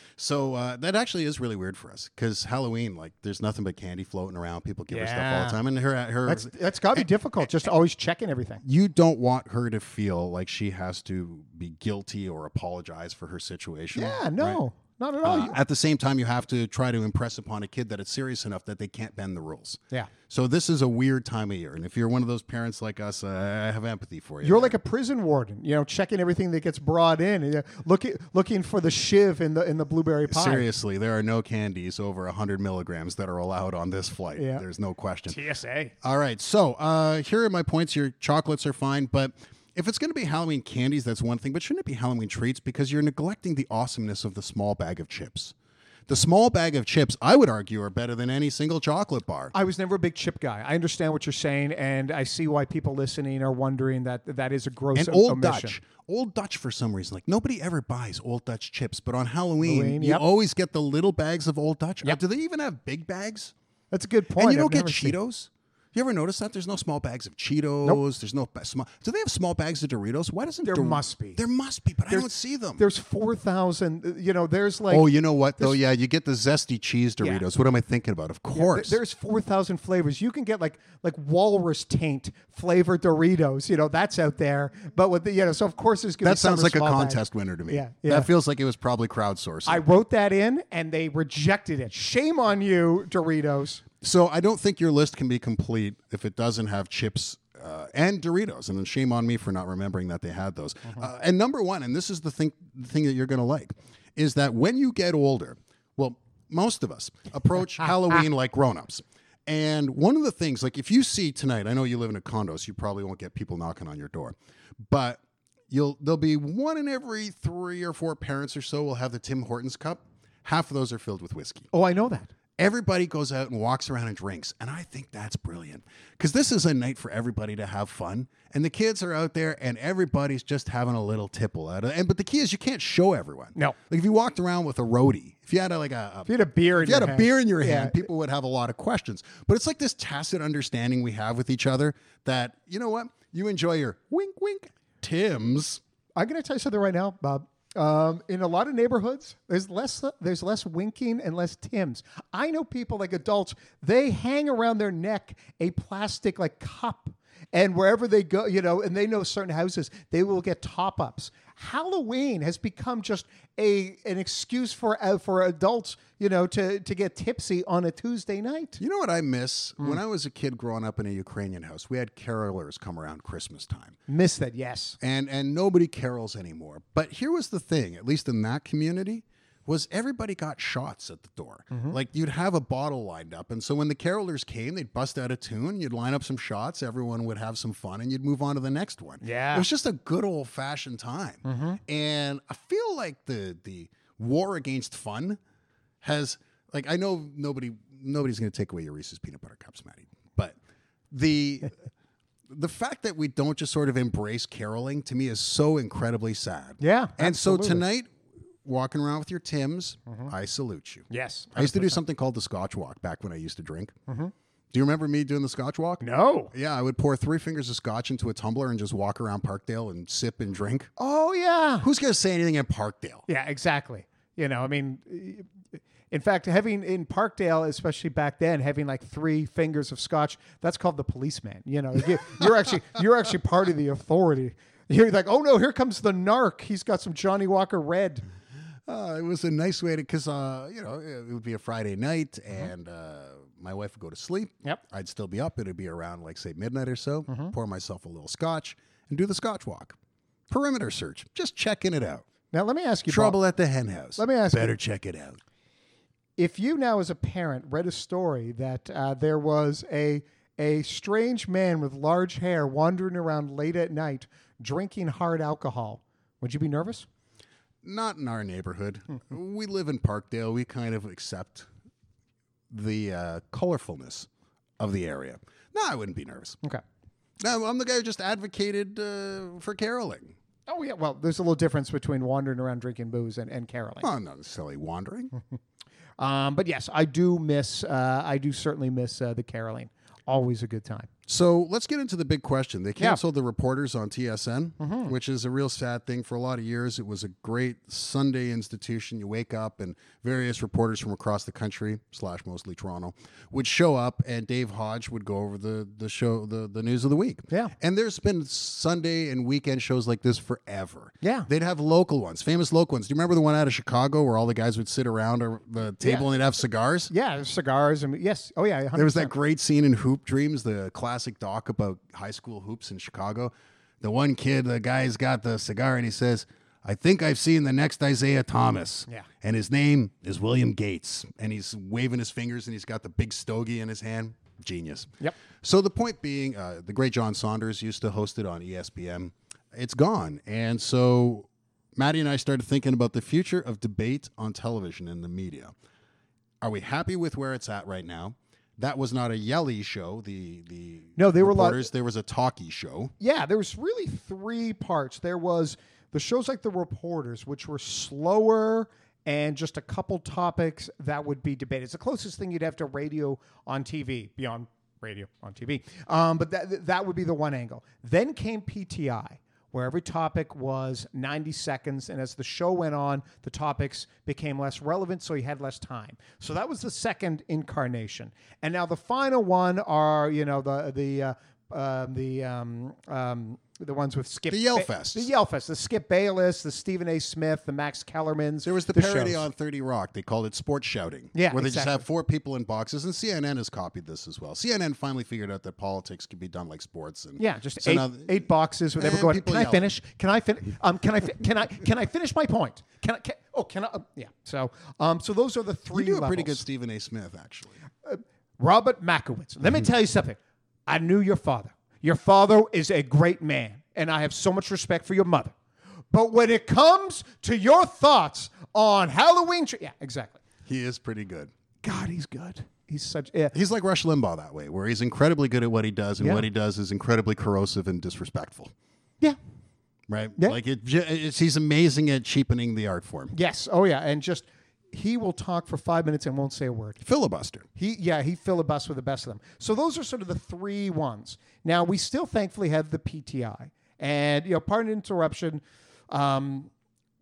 So uh, that actually is really weird for us because Halloween, like, there's nothing but candy floating around. People give her stuff all Yeah. the time, and her her That's that's got to be difficult, just always checking everything. you don't want her to feel like she has to be guilty or apologize for her situation. Yeah, right? no, not at all. Uh, at the same time, you have to try to impress upon a kid that it's serious enough that they can't bend the rules. Yeah. So this is a weird time of year, and if you're one of those parents like us, uh, I have empathy for you. You're there. like a prison warden, you know, checking everything that gets brought in, and, uh, looking looking for the shiv in the in the blueberry pie. Seriously, there are no candies over one hundred milligrams that are allowed on this flight. Yeah. There's no question. T S A. All right, so uh, here are my points. Your chocolates are fine, but if it's going to be Halloween candies, that's one thing, but shouldn't it be Halloween treats? Because you're neglecting the awesomeness of the small bag of chips. The small bag of chips, I would argue, are better than any single chocolate bar. I was never a big chip guy. I understand what you're saying, and I see why people listening are wondering that that is a gross And o- Old omission. Dutch. Old Dutch, for some reason, like nobody ever buys Old Dutch chips, but on Halloween, Halloween, you yep. always get the little bags of Old Dutch. Yep. Uh, do they even have big bags? That's a good point. And you I've don't get never seen- Cheetos? You ever notice that? There's no small bags of Cheetos. There's no ba- small. Do they have small bags of Doritos? Why doesn't There Dor- must be. There must be, but I There's- don't see them. There's four thousand. You know, there's like Oh, you know what though? Yeah, you get the zesty cheese Yeah. Doritos. What am I thinking about? Of th- course. there's four thousand flavors. You can get like like walrus taint flavored Doritos. You know, that's out there. But with the you know, so of course there's gonna that be some sounds in like a small bag. contest winner to me. Yeah, yeah. That feels like it was probably crowdsourced. I wrote that in, and they rejected it. Shame on you, Doritos. So I don't think your list can be complete if it doesn't have chips uh, and Doritos. And then shame on me for not remembering that they had those. Uh, and number one, and this is the thing, the thing that you're going to like, is that when you get older, well, most of us approach Halloween like grown-ups. And one of the things, like if you see tonight, I know you live in a condo, so you probably won't get people knocking on your door, but you'll there'll be one in every three or four parents or so will have the Tim Hortons cup. Half of those are filled with whiskey. Oh, I know that. everybody goes out and walks around and drinks. And I think that's brilliant because this is a night for everybody to have fun. And the kids are out there and everybody's just having a little tipple out of it. And, but the key is you can't show everyone. No. Like if you walked around with a roadie, if you had a, like a, a If you had a beer in if you your had a hand. beer in your Yeah. hand, people would have a lot of questions. But it's like this tacit understanding we have with each other that, you know what? You enjoy your wink, wink, Tim's. I'm going to tell you something right now, Bob. Um, in a lot of neighborhoods, there's less there's less winking and less Tims. I know people like adults, they hang around their neck a plastic like cup, and wherever they go, you know, and they know certain houses, they will get top ups. Halloween has become just a an excuse for uh, for adults, you know, to to get tipsy on a Tuesday night. You know what I miss? When I was a kid growing up in a Ukrainian house, we had carolers come around Christmas time. Miss that, yes. And and nobody carols anymore. But here was the thing, at least in that community, was everybody got shots at the door. Like you'd have a bottle lined up. And so when the carolers came, they'd bust out a tune, you'd line up some shots, everyone would have some fun, and you'd move on to the next one. Yeah. It was just a good old fashioned time. And I feel like the the war against fun has, like, I know nobody nobody's gonna take away your Reese's peanut butter cups, Maddie. But the the fact that we don't just sort of embrace caroling to me is so incredibly sad. Yeah, And so absolutely. tonight, walking around with your Tims, I salute you. Yes. I used to do something called the Scotch Walk back when I used to drink. Do you remember me doing the Scotch Walk? No. Yeah, I would pour three fingers of scotch into a tumbler and just walk around Parkdale and sip and drink. Oh yeah. Who's going to say anything in Parkdale? Yeah, exactly. You know, I mean, in fact, having in Parkdale, especially back then, having like three fingers of scotch, that's called the policeman. You know, you- you're actually you're actually part of the authority. You're like, oh no, here comes the narc. He's got some Johnny Walker Red. Uh, it was a nice way to, because, uh, you know, it would be a Friday night and uh, my wife would go to sleep. Yep. I'd still be up. It would be around, like, say, midnight or so. Pour myself a little scotch and do the Scotch Walk. Perimeter search. Just checking it out. Now, let me ask you, Trouble Bob, at the hen house. Let me ask you- Better check it out. if you now, as a parent, read a story that uh, there was a a strange man with large hair wandering around late at night drinking hard alcohol, would you be nervous? Not in our neighborhood. We live in Parkdale. We kind of accept the uh, colorfulness of the area. No, I wouldn't be nervous. Okay. No, I'm the guy who just advocated uh, for caroling. Oh yeah. Well, there's a little difference between wandering around drinking booze and, and caroling. Well, not necessarily wandering. Um, but yes, I do miss. Uh, I do certainly miss uh, the caroling. Always a good time. So let's get into the big question. They canceled the reporters on T S N, which is a real sad thing. For a lot of years, it was a great Sunday institution. You wake up and various reporters from across the country, slash mostly Toronto, would show up, and Dave Hodge would go over the, the show, the, the news of the week. Yeah. And there's been Sunday and weekend shows like this forever. Yeah. They'd have local ones, famous local ones. Do you remember the one out of Chicago where all the guys would sit around or the table Yeah. and they'd have cigars? Yeah, cigars and yes. Oh yeah. one hundred percent. There was that great scene in Hoop Dreams, the classic doc about high school hoops in Chicago. The one kid, the guy's got the cigar and he says, I think I've seen the next Isaiah Thomas. Yeah. And his name is William Gates. And he's waving his fingers and he's got the big stogie in his hand. Genius. Yep. So the point being, uh, the great John Saunders used to host it on E S P N. It's gone. And so Maddie and I started thinking about the future of debate on television and the media. Are we happy with where it's at right now? That was not a yelly show. The the No, they were like- reporters. There was a talky show. Yeah, there was really three parts. There was the shows like The Reporters, which were slower and just a couple topics that would be debated. It's the closest thing you'd have to radio on T V, beyond radio on T V. Um, but that that would be the one angle. Then came P T I, where every topic was ninety seconds, and as the show went on, the topics became less relevant, so you had less time. So that was the second incarnation. And now the final one are, you know, the the uh, um, the um, um, the ones with Skip. The Yellfests. The Yellfest, the Skip Bayless, the Stephen A. Smith, the Max Kellermans. There was the parody shows. on thirty Rock. They called it sports shouting. Yeah, where they just exactly. have four people in boxes, and C N N has copied this as well. C N N finally figured out that politics could be done like sports. And Yeah, just so eight, now- eight boxes with And everyone going. people Can I yelling. finish? Can I finish? Um, can I? Fi- can I? Can I finish my point? Can I? Can, oh, can I? Uh, yeah. So, um, so those are the three. You do a pretty good levels. Stephen A. Smith, actually. Robert Makowitz. Let me tell you something. I knew your father. Your father is a great man, and I have so much respect for your mother. But when it comes to your thoughts on Halloween, tr- yeah, exactly. He is pretty good. God, he's good. He's such. Yeah. He's like Rush Limbaugh that way, where he's incredibly good at what he does, and Yeah. what he does is incredibly corrosive and disrespectful. Yeah. Right? Yeah. Like it, it's, he's amazing at cheapening the art form. Yes. Oh yeah. And just he will talk for five minutes and won't say a word. Filibuster. He yeah he filibusters with the best of them. So those are sort of the three ones. Now we still thankfully have the P T I, and you know, pardon interruption. Um,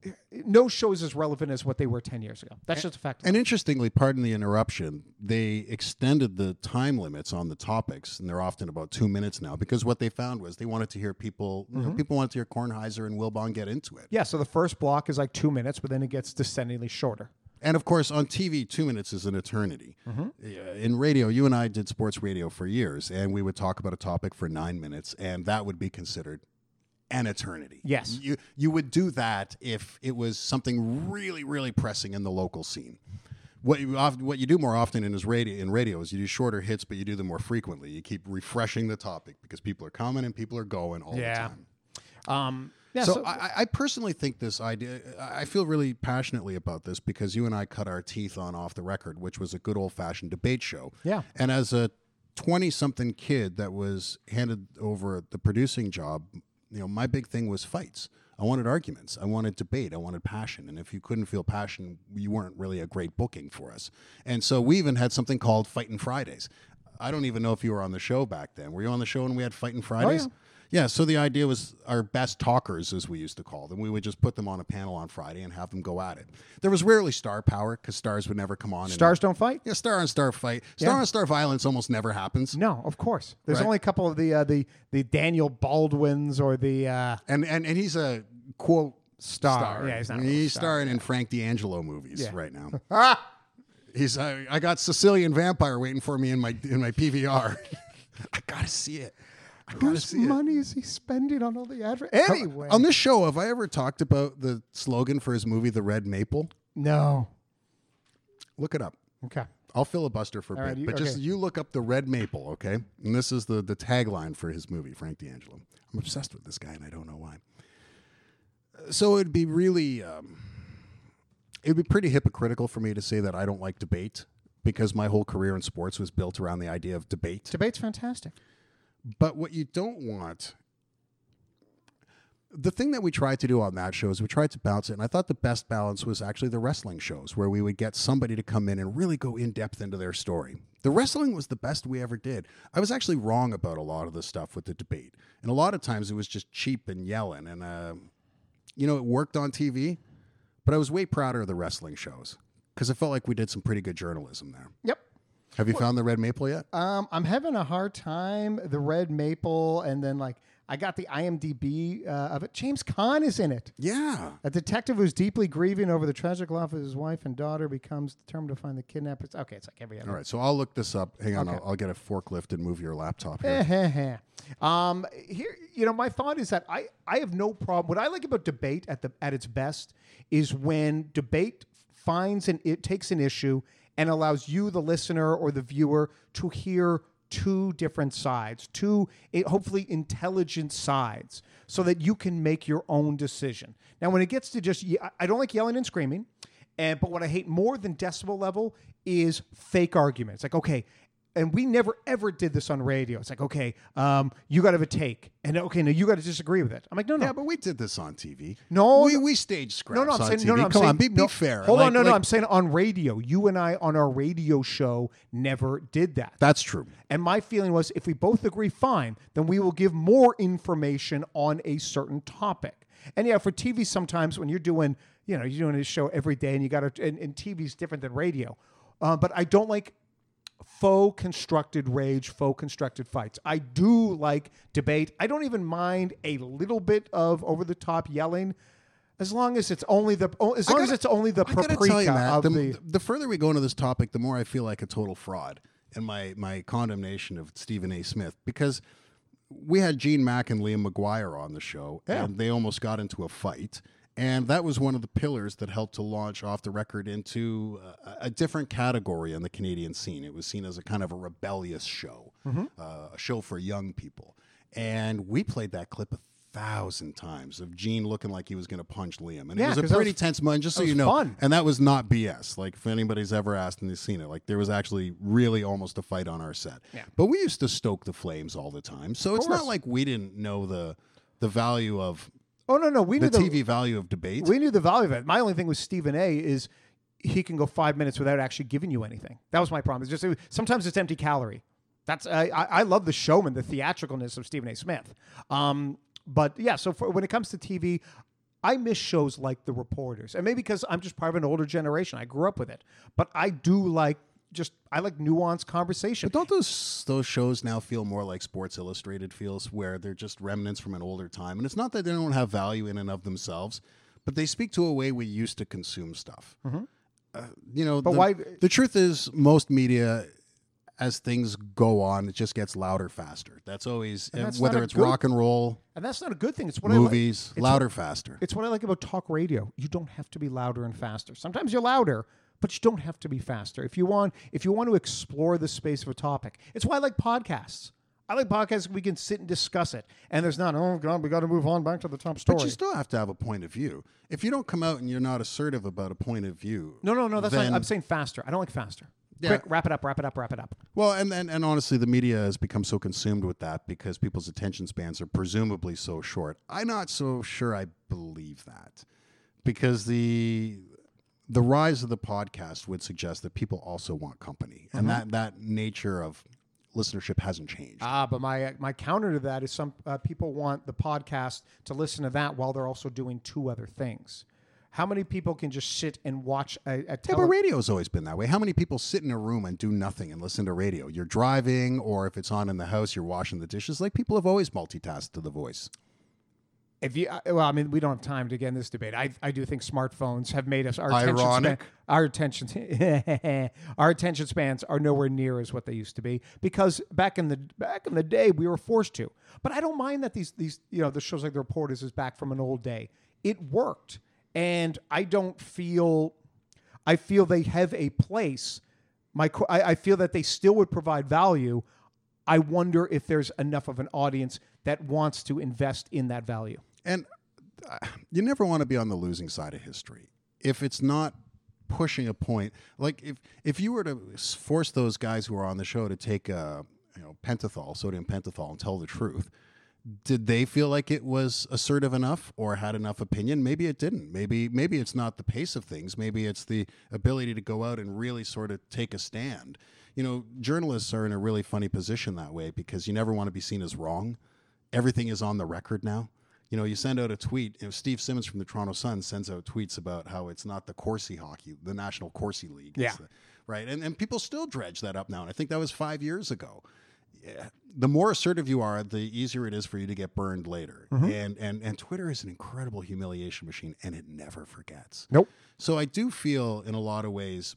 no show is as relevant as what they were ten years ago. That's just a fact. And interestingly, pardon the interruption, they extended the time limits on the topics, and they're often about two minutes now, because what they found was they wanted to hear people, you know, people wanted to hear Kornheiser and Wilbon get into it. Yeah. So the first block is like two minutes, but then it gets descendingly shorter. And of course, on T V, two minutes is an eternity. Yeah, in radio, you and I did sports radio for years, and we would talk about a topic for nine minutes, and that would be considered an eternity. Yes. You you would do that if it was something really, really pressing in the local scene. What you often, what you do more often in is radio in radio is you do shorter hits, but you do them more frequently. You keep refreshing the topic because people are coming and people are going all Yeah. the time. Um, yeah. So, So, I, I personally think this idea, I feel really passionately about this because you and I cut our teeth on Off the Record, which was a good old fashioned debate show. Yeah. And as a twenty something kid that was handed over the producing job, you know, my big thing was fights. I wanted arguments. I wanted debate. I wanted passion. And if you couldn't feel passion, you weren't really a great booking for us. And so we even had something called Fightin' Fridays. I don't even know if you were on the show back then. Were you on the show when we had Fightin' Fridays? yeah. Yeah, so the idea was our best talkers, as we used to call them. We would just put them on a panel on Friday and have them go at it. There was rarely star power because stars would never come on. stars and, don't fight. Yeah, star on star fight. Star Yeah. on star violence almost never happens. No, of course. There's Right. only a couple of the uh, the the Daniel Baldwins or the uh, And, and and he's a quote Star. Yeah, he's not a He's star, starring in Frank D'Angelo movies Yeah. right now. ah. He's uh, I got Sicilian Vampire waiting for me in my in my P V R. I gotta see it. I gotta Whose see it. money is he spending on all the advert? Anyway, On this show, have I ever talked about the slogan for his movie, The Red Maple? no. Look it up. Okay. I'll filibuster for a All bit, right, you- but just okay. you look up The Red Maple, okay? And this is the the tagline for his movie, Frank D'Angelo. I'm obsessed with this guy, and I don't know why. So it'd be really, um, it'd be pretty hypocritical for me to say that I don't like debate because my whole career in sports was built around the idea of debate. Debate's fantastic. But what you don't want, the thing that we tried to do on that show is we tried to balance it, and I thought the best balance was actually the wrestling shows where we would get somebody to come in and really go in depth into their story. The wrestling was the best we ever did. I was actually wrong about a lot of the stuff with the debate, and a lot of times it was just cheap and yelling, and uh, you know, it worked on T V, but I was way prouder of the wrestling shows because I felt like we did some pretty good journalism there. Yep. Have you found the Red Maple yet? Um, I'm having a hard time. The Red Maple, and then like I got the I M D B uh, of it. James Caan is in it. Yeah. A detective who's deeply grieving over the tragic loss of his wife and daughter becomes determined to find the kidnappers. Okay, it's like every other. All right, so I'll look this up. Hang on, Okay. I'll, I'll get a forklift and move your laptop here. um, here, you know, my thought is that I, I have no problem. What I like about debate at the at its best is when debate finds and it takes an issue and allows you, the listener or the viewer, to hear two different sides, two eh, hopefully intelligent sides, so that you can make your own decision. Now, when it gets to just, I- I don't like yelling and screaming, and but what I hate more than decibel level is fake arguments. Like, okay, and we never ever did this on radio. It's like, okay, um, you got to have a take, and okay, no, you got to disagree with it. I'm like, no, no, Yeah, but we did this on T V. No, we no. we staged scraps no, no. I'm on saying, T V. no, no. I'm Come saying, on, be, no, be fair. Hold Like- on, no, like- no. I'm saying on radio, you and I on our radio show never did that. That's true. And my feeling was, if we both agree, fine, then we will give more information on a certain topic. And yeah, for T V, sometimes when you're doing, you know, you're doing a show every day, and you got to, and, and T V is different than radio. Uh, but I don't like faux constructed rage, faux constructed fights. I do like debate. I don't even mind a little bit of over the top yelling, as long as it's only the as I long as gotta- it's only the I gotta paprika tell you, Matt, of the, the. the further we go into this topic, the more I feel like a total fraud in my my condemnation of Stephen A. Smith, because we had Gene Mack and Liam McGuire on the show, Yeah. and they almost got into a fight. And that was one of the pillars that helped to launch Off the Record into a, a different category in the Canadian scene. It was seen as a kind of a rebellious show, Mm-hmm. uh, a show for young people. And we played that clip a thousand times of Gene looking like he was going to punch Liam. And Yeah, it was a 'cause that pretty was- tense moment, just so that you was know. fun. And that was not B S. Like, if anybody's ever asked and they've seen it, like, there was actually really almost a fight on our set. Yeah. But we used to stoke the flames all the time. So it's course. not like we didn't know the the value of Oh, no, no. We the knew T V value of debate. We knew the value of it. My only thing with Stephen A. is he can go five minutes without actually giving you anything. That was my problem. It's just it, sometimes it's empty calorie. That's I, I, I love the showman, the theatricalness of Stephen A. Smith. Um, but yeah, so for, when it comes to T V, I miss shows like The Reporters, and maybe because I'm just part of an older generation. I grew up with it, but I do like just I like nuanced conversation. But don't those those shows now feel more like Sports Illustrated feels, where they're just remnants from an older time? And it's not that they don't have value in and of themselves, but they speak to a way we used to consume stuff. Mm-hmm. Uh, you know, But the, why- the truth is, most media, as things go on, it just gets louder, faster. That's always And that's whether not a it's good- rock and roll, And that's not a good thing. It's what movies, I like. It's louder, what- faster. It's what I like about talk radio. You don't have to be louder and faster. Sometimes you're louder, but you don't have to be faster. If you want, if you want to explore the space of a topic, it's why I like podcasts. I like podcasts. We can sit and discuss it, and there's not. Oh God, we got to move on back to the top story. But you still have to have a point of view. If you don't come out and you're not assertive about a point of view, no, no, no. That's then, not, I'm saying faster. I don't like faster. Yeah. Quick, wrap it up, wrap it up, wrap it up. Well, and, and and honestly, the media has become so consumed with that because people's attention spans are presumably so short. I'm not so sure I believe that, because the the rise of the podcast would suggest that people also want company, and that that nature of listenership hasn't changed. Ah, but my my counter to that is some uh, people want the podcast to listen to that while they're also doing two other things. How many people can just sit and watch a, a Yeah, tele- but radio's always been that way. How many people sit in a room and do nothing and listen to radio? You're driving, or if it's on in the house, you're washing the dishes. Like, people have always multitasked to the voice. If you, uh, well, I mean, we don't have time to get in this debate. I, I do think smartphones have made us our attention Ironic. span, our attention, our attention spans are nowhere near as what they used to be because back in the back in the day we were forced to. But I don't mind that these these you know the shows like The Reporters is back from an old day. It worked, and I don't feel, I feel they have a place. My qu- I, I feel that they still would provide value. I wonder if there's enough of an audience that wants to invest in that value. And uh, you never want to be on the losing side of history. If it's not pushing a point, like if if you were to s- force those guys who are on the show to take uh, you know pentothal, sodium pentothal, and tell the truth, did they feel like it was assertive enough or had enough opinion? Maybe it didn't. Maybe maybe it's not the pace of things. Maybe it's the ability to go out and really sort of take a stand. You know, journalists are in a really funny position that way because you never want to be seen as wrong. Everything is on the record now. You know, you send out a tweet. You know, Steve Simmons from the Toronto Sun sends out tweets about how it's not the Corsi hockey, the National Corsi League. It's Yeah. the- right. And, and people still dredge that up now. And I think that was five years ago. Yeah. The more assertive you are, the easier it is for you to get burned later. And, and, and Twitter is an incredible humiliation machine, and it never forgets. Nope. So I do feel in a lot of ways,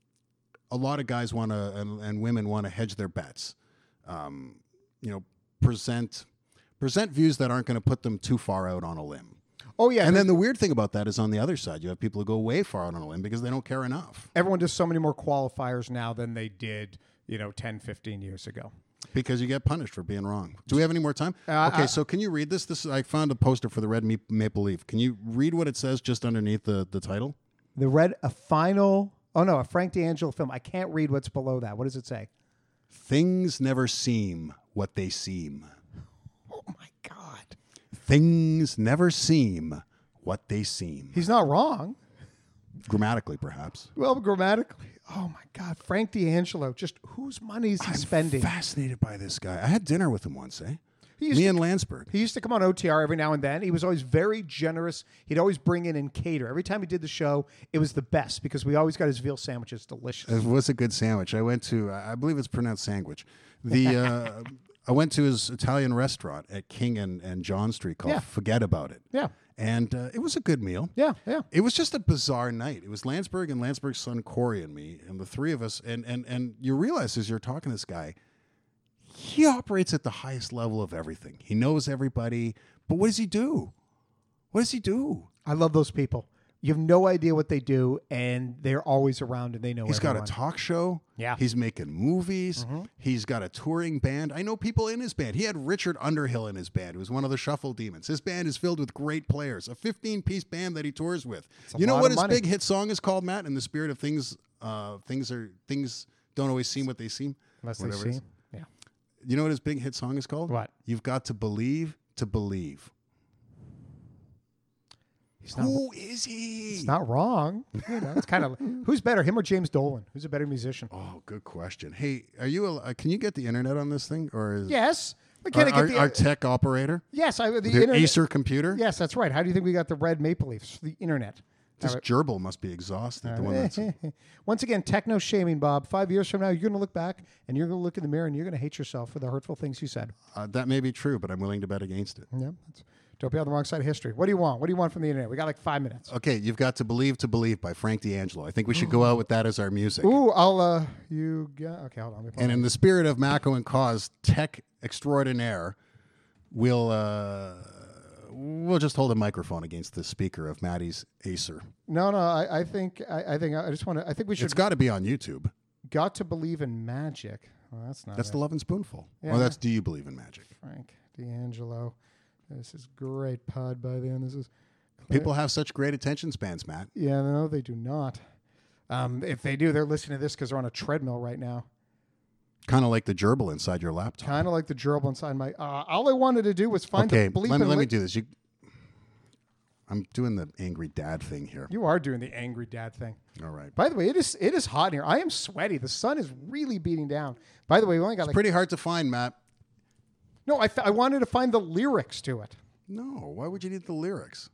a lot of guys want to, and, and women want to hedge their bets. Um, you know, present present views that aren't going to put them too far out on a limb. Oh yeah, And then the weird thing about that is on the other side, you have people who go way far out on a limb because they don't care enough. everyone does so many more qualifiers now than they did, you know, ten, fifteen years ago. Because you get punished for being wrong. Do we have any more time? Uh, okay, uh, so can you read this? This I found a poster for the Red Me- Maple Leaf. Can you read what it says just underneath the, the title? The red, a final, oh no, a Frank D'Angelo film. I can't read what's below that. What does it say? Things never seem what they seem. Oh my God. Things never seem what they seem. He's not wrong. Grammatically, perhaps. Well, grammatically. Oh my God. Frank D'Angelo, just whose money is he I'm spending? fascinated by this guy. I had dinner with him once, eh? He used Me to- and Landsberg. He used to come on O T R every now and then. He was always very generous. He'd always bring in and cater. Every time he did the show, it was the best because we always got his veal sandwiches delicious. It was a good sandwich. I went to, I believe it's pronounced sandwich. The uh, I went to his Italian restaurant at King and, and John Street called Yeah. Forget About It. Yeah. And uh, it was a good meal. Yeah, yeah. It was just a bizarre night. It was Landsberg and Landsberg's son Corey and me, and the three of us. And and and you realize as you're talking to this guy, he operates at the highest level of everything. He knows everybody, but what does he do? What does he do? I love those people. You have no idea what they do, and they're always around, and they know He's everyone. got a talk show. Yeah. He's making movies. Mm-hmm. He's got a touring band. I know people in his band. He had Richard Underhill in his band, who was one of the Shuffle Demons. His band is filled with great players, a fifteen-piece band that he tours with. a You know lot what of his money. big hit song is called, Matt? In the spirit of things, uh, things are things don't always seem what they seem. Unless they Whatever it see. is. Yeah. You know what his big hit song is called? What? You've got to believe to believe. He's not, Who is he? he's not wrong. You know, it's kind of who's better, him or James Dolan? Who's a better musician? Oh, good question. Hey, are you? A, uh, can you get the internet on this thing, or is Yes. But our, can I our, get the our tech operator? yes? I the, The internet. Acer computer? Yes, that's right. How do you think we got the red maple leafs? The internet. This All right. gerbil must be exhausted. The one that's Once again, techno shaming, Bob. Five years from now, you're going to look back and you're going to look in the mirror and you're going to hate yourself for the hurtful things you said. uh, that may be true, but I'm willing to bet against it. Yeah, that's, don't be on the wrong side of history. What do you want? What do you want from the internet? We got like five minutes. Okay, you've got to believe to believe by Frank D'Angelo. I think we should go out with that as our music. Ooh, I'll uh, you got okay. Hold on. Let me pull And it. in the spirit of Mako and Cause tech extraordinaire, we'll uh, we'll just hold a microphone against the speaker of Maddie's Acer. no, no. I, I think I, I think I just want to. I think we should It's got to be on YouTube. got to believe in magic. Well, that's not That's it. the Lovin' Spoonful. Yeah. Oh, that's Do You Believe in Magic? Frank D'Angelo. This is great pod by the end. This is People have such great attention spans, Matt. yeah. No, they do not. Um, if they do, they're listening to this because they're on a treadmill right now. Kind of like the gerbil inside your laptop. Kind of like the gerbil inside my. Uh, all I wanted to do was find Okay, the bleep let, me- and let me lit- do this. You, I'm doing the angry dad thing here. You are doing the angry dad thing. All right. By the way, it is it is hot in here. I am sweaty. The sun is really beating down. By the way, we only got like Pretty hard to find, Matt. no. I, f- I wanted to find the lyrics to it. No, why would you need the lyrics?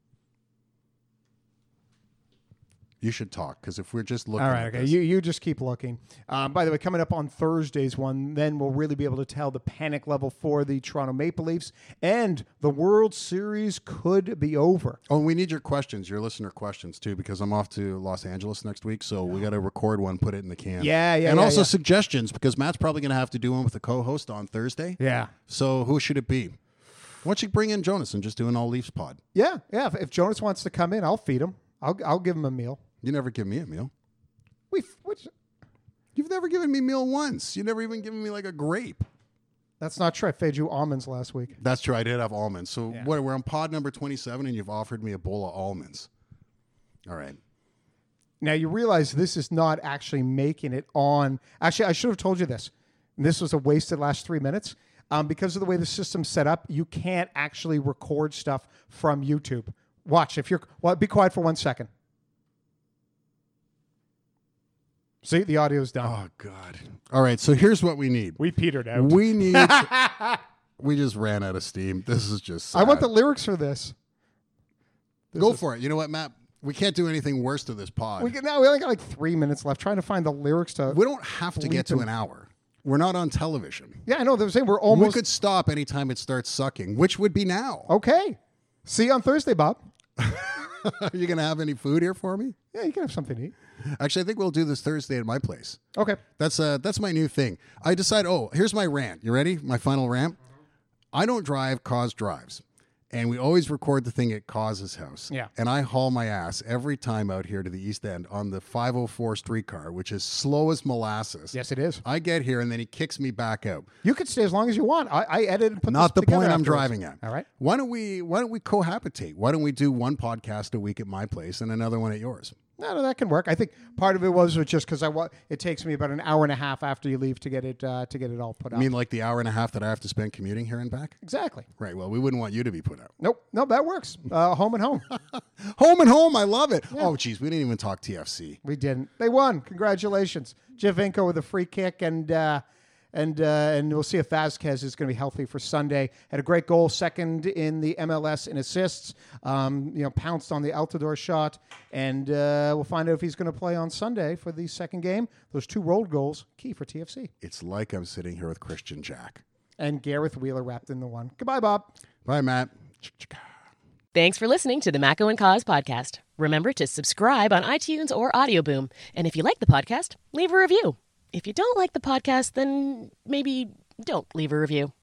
You should talk, because if we're just looking All right, at okay. this, You you just keep looking. Um, by the way, coming up on Thursday's one, then we'll really be able to tell the panic level for the Toronto Maple Leafs, and the World Series could be over. oh, and we need your questions, your listener questions too, because I'm off to Los Angeles next week, so we got to record one, put it in the can. Yeah, yeah, And yeah, also yeah. suggestions, because Matt's probably going to have to do one with a co-host on Thursday. Yeah, So who should it be? Why don't you bring in Jonas and just do an all Leafs pod? yeah, yeah. If, if Jonas wants to come in, I'll feed him. I'll I'll give him a meal. You never give me a meal. We which You've never given me a meal once. You never even given me like a grape. that's not true. I fed you almonds last week. That's true. I did have almonds. So Yeah. what? We're on pod number twenty-seven, and you've offered me a bowl of almonds. All right. Now you realize this is not actually making it on. Actually, I should have told you this. This was a wasted last three minutes. Um, because of the way the system's set up, you can't actually record stuff from YouTube. Watch if you're. Well, be quiet for one second. See, the audio's done. Oh God. All right. So here's what we need. We petered out. We need. we just ran out of steam. This is just. I want the sad. lyrics for this. This Go is- for it. You know what, Matt? We can't do anything worse to this pod. We We, can, now we only got like three minutes left. Trying to find the lyrics to. don't have to get to Bleeping. an hour. We're not on television. Yeah, I know. They're saying we're We almost could stop anytime it starts sucking, which would be now. okay. See you on Thursday, Bob. Are you going to have any food here for me? Yeah, you can have something to eat. Actually, I think we'll do this Thursday at my place. Okay. That's uh that's my new thing. I decide, oh, here's my rant. You ready? My final rant. I don't drive, Cause drives. And we always record the thing at Cause's house. Yeah. And I haul my ass every time out here to the East End on the five oh four streetcar, which is slow as molasses. Yes, it is. I get here and then he kicks me back out. You could stay as long as you want. I, I edited and put Not this the together point I'm afterwards. driving at. All right. Why don't we why don't we cohabitate? Why don't we do one podcast a week at my place and another one at yours? No, no, that can work. I think part of it was just because I wa- it takes me about an hour and a half after you leave to get it uh, to get it all put I up. mean, like the hour and a half that I have to spend commuting here and back? Exactly. Right. Well, we wouldn't want you to be put out. Nope. No, that works. Uh, home and home. Home and home. I love it. Oh, geez. We didn't even talk T F C. We didn't. They won. Congratulations, Javinko with a free kick, and uh, and uh, and we'll see if Vasquez is going to be healthy for Sunday. Had a great goal, second in the M L S in assists. Um, you know, pounced on the Altidore shot, and uh, we'll find out if he's going to play on Sunday for the second game. Those two rolled goals, key for T F C. It's like I'm sitting here with Christian Jack. And Gareth Wheeler wrapped in the one. Goodbye, Bob. Bye, Matt. Thanks for listening to the Mako and Cause podcast. Remember to subscribe on iTunes or Audioboom. And if you like the podcast, leave a review. If you don't like the podcast, then maybe don't leave a review.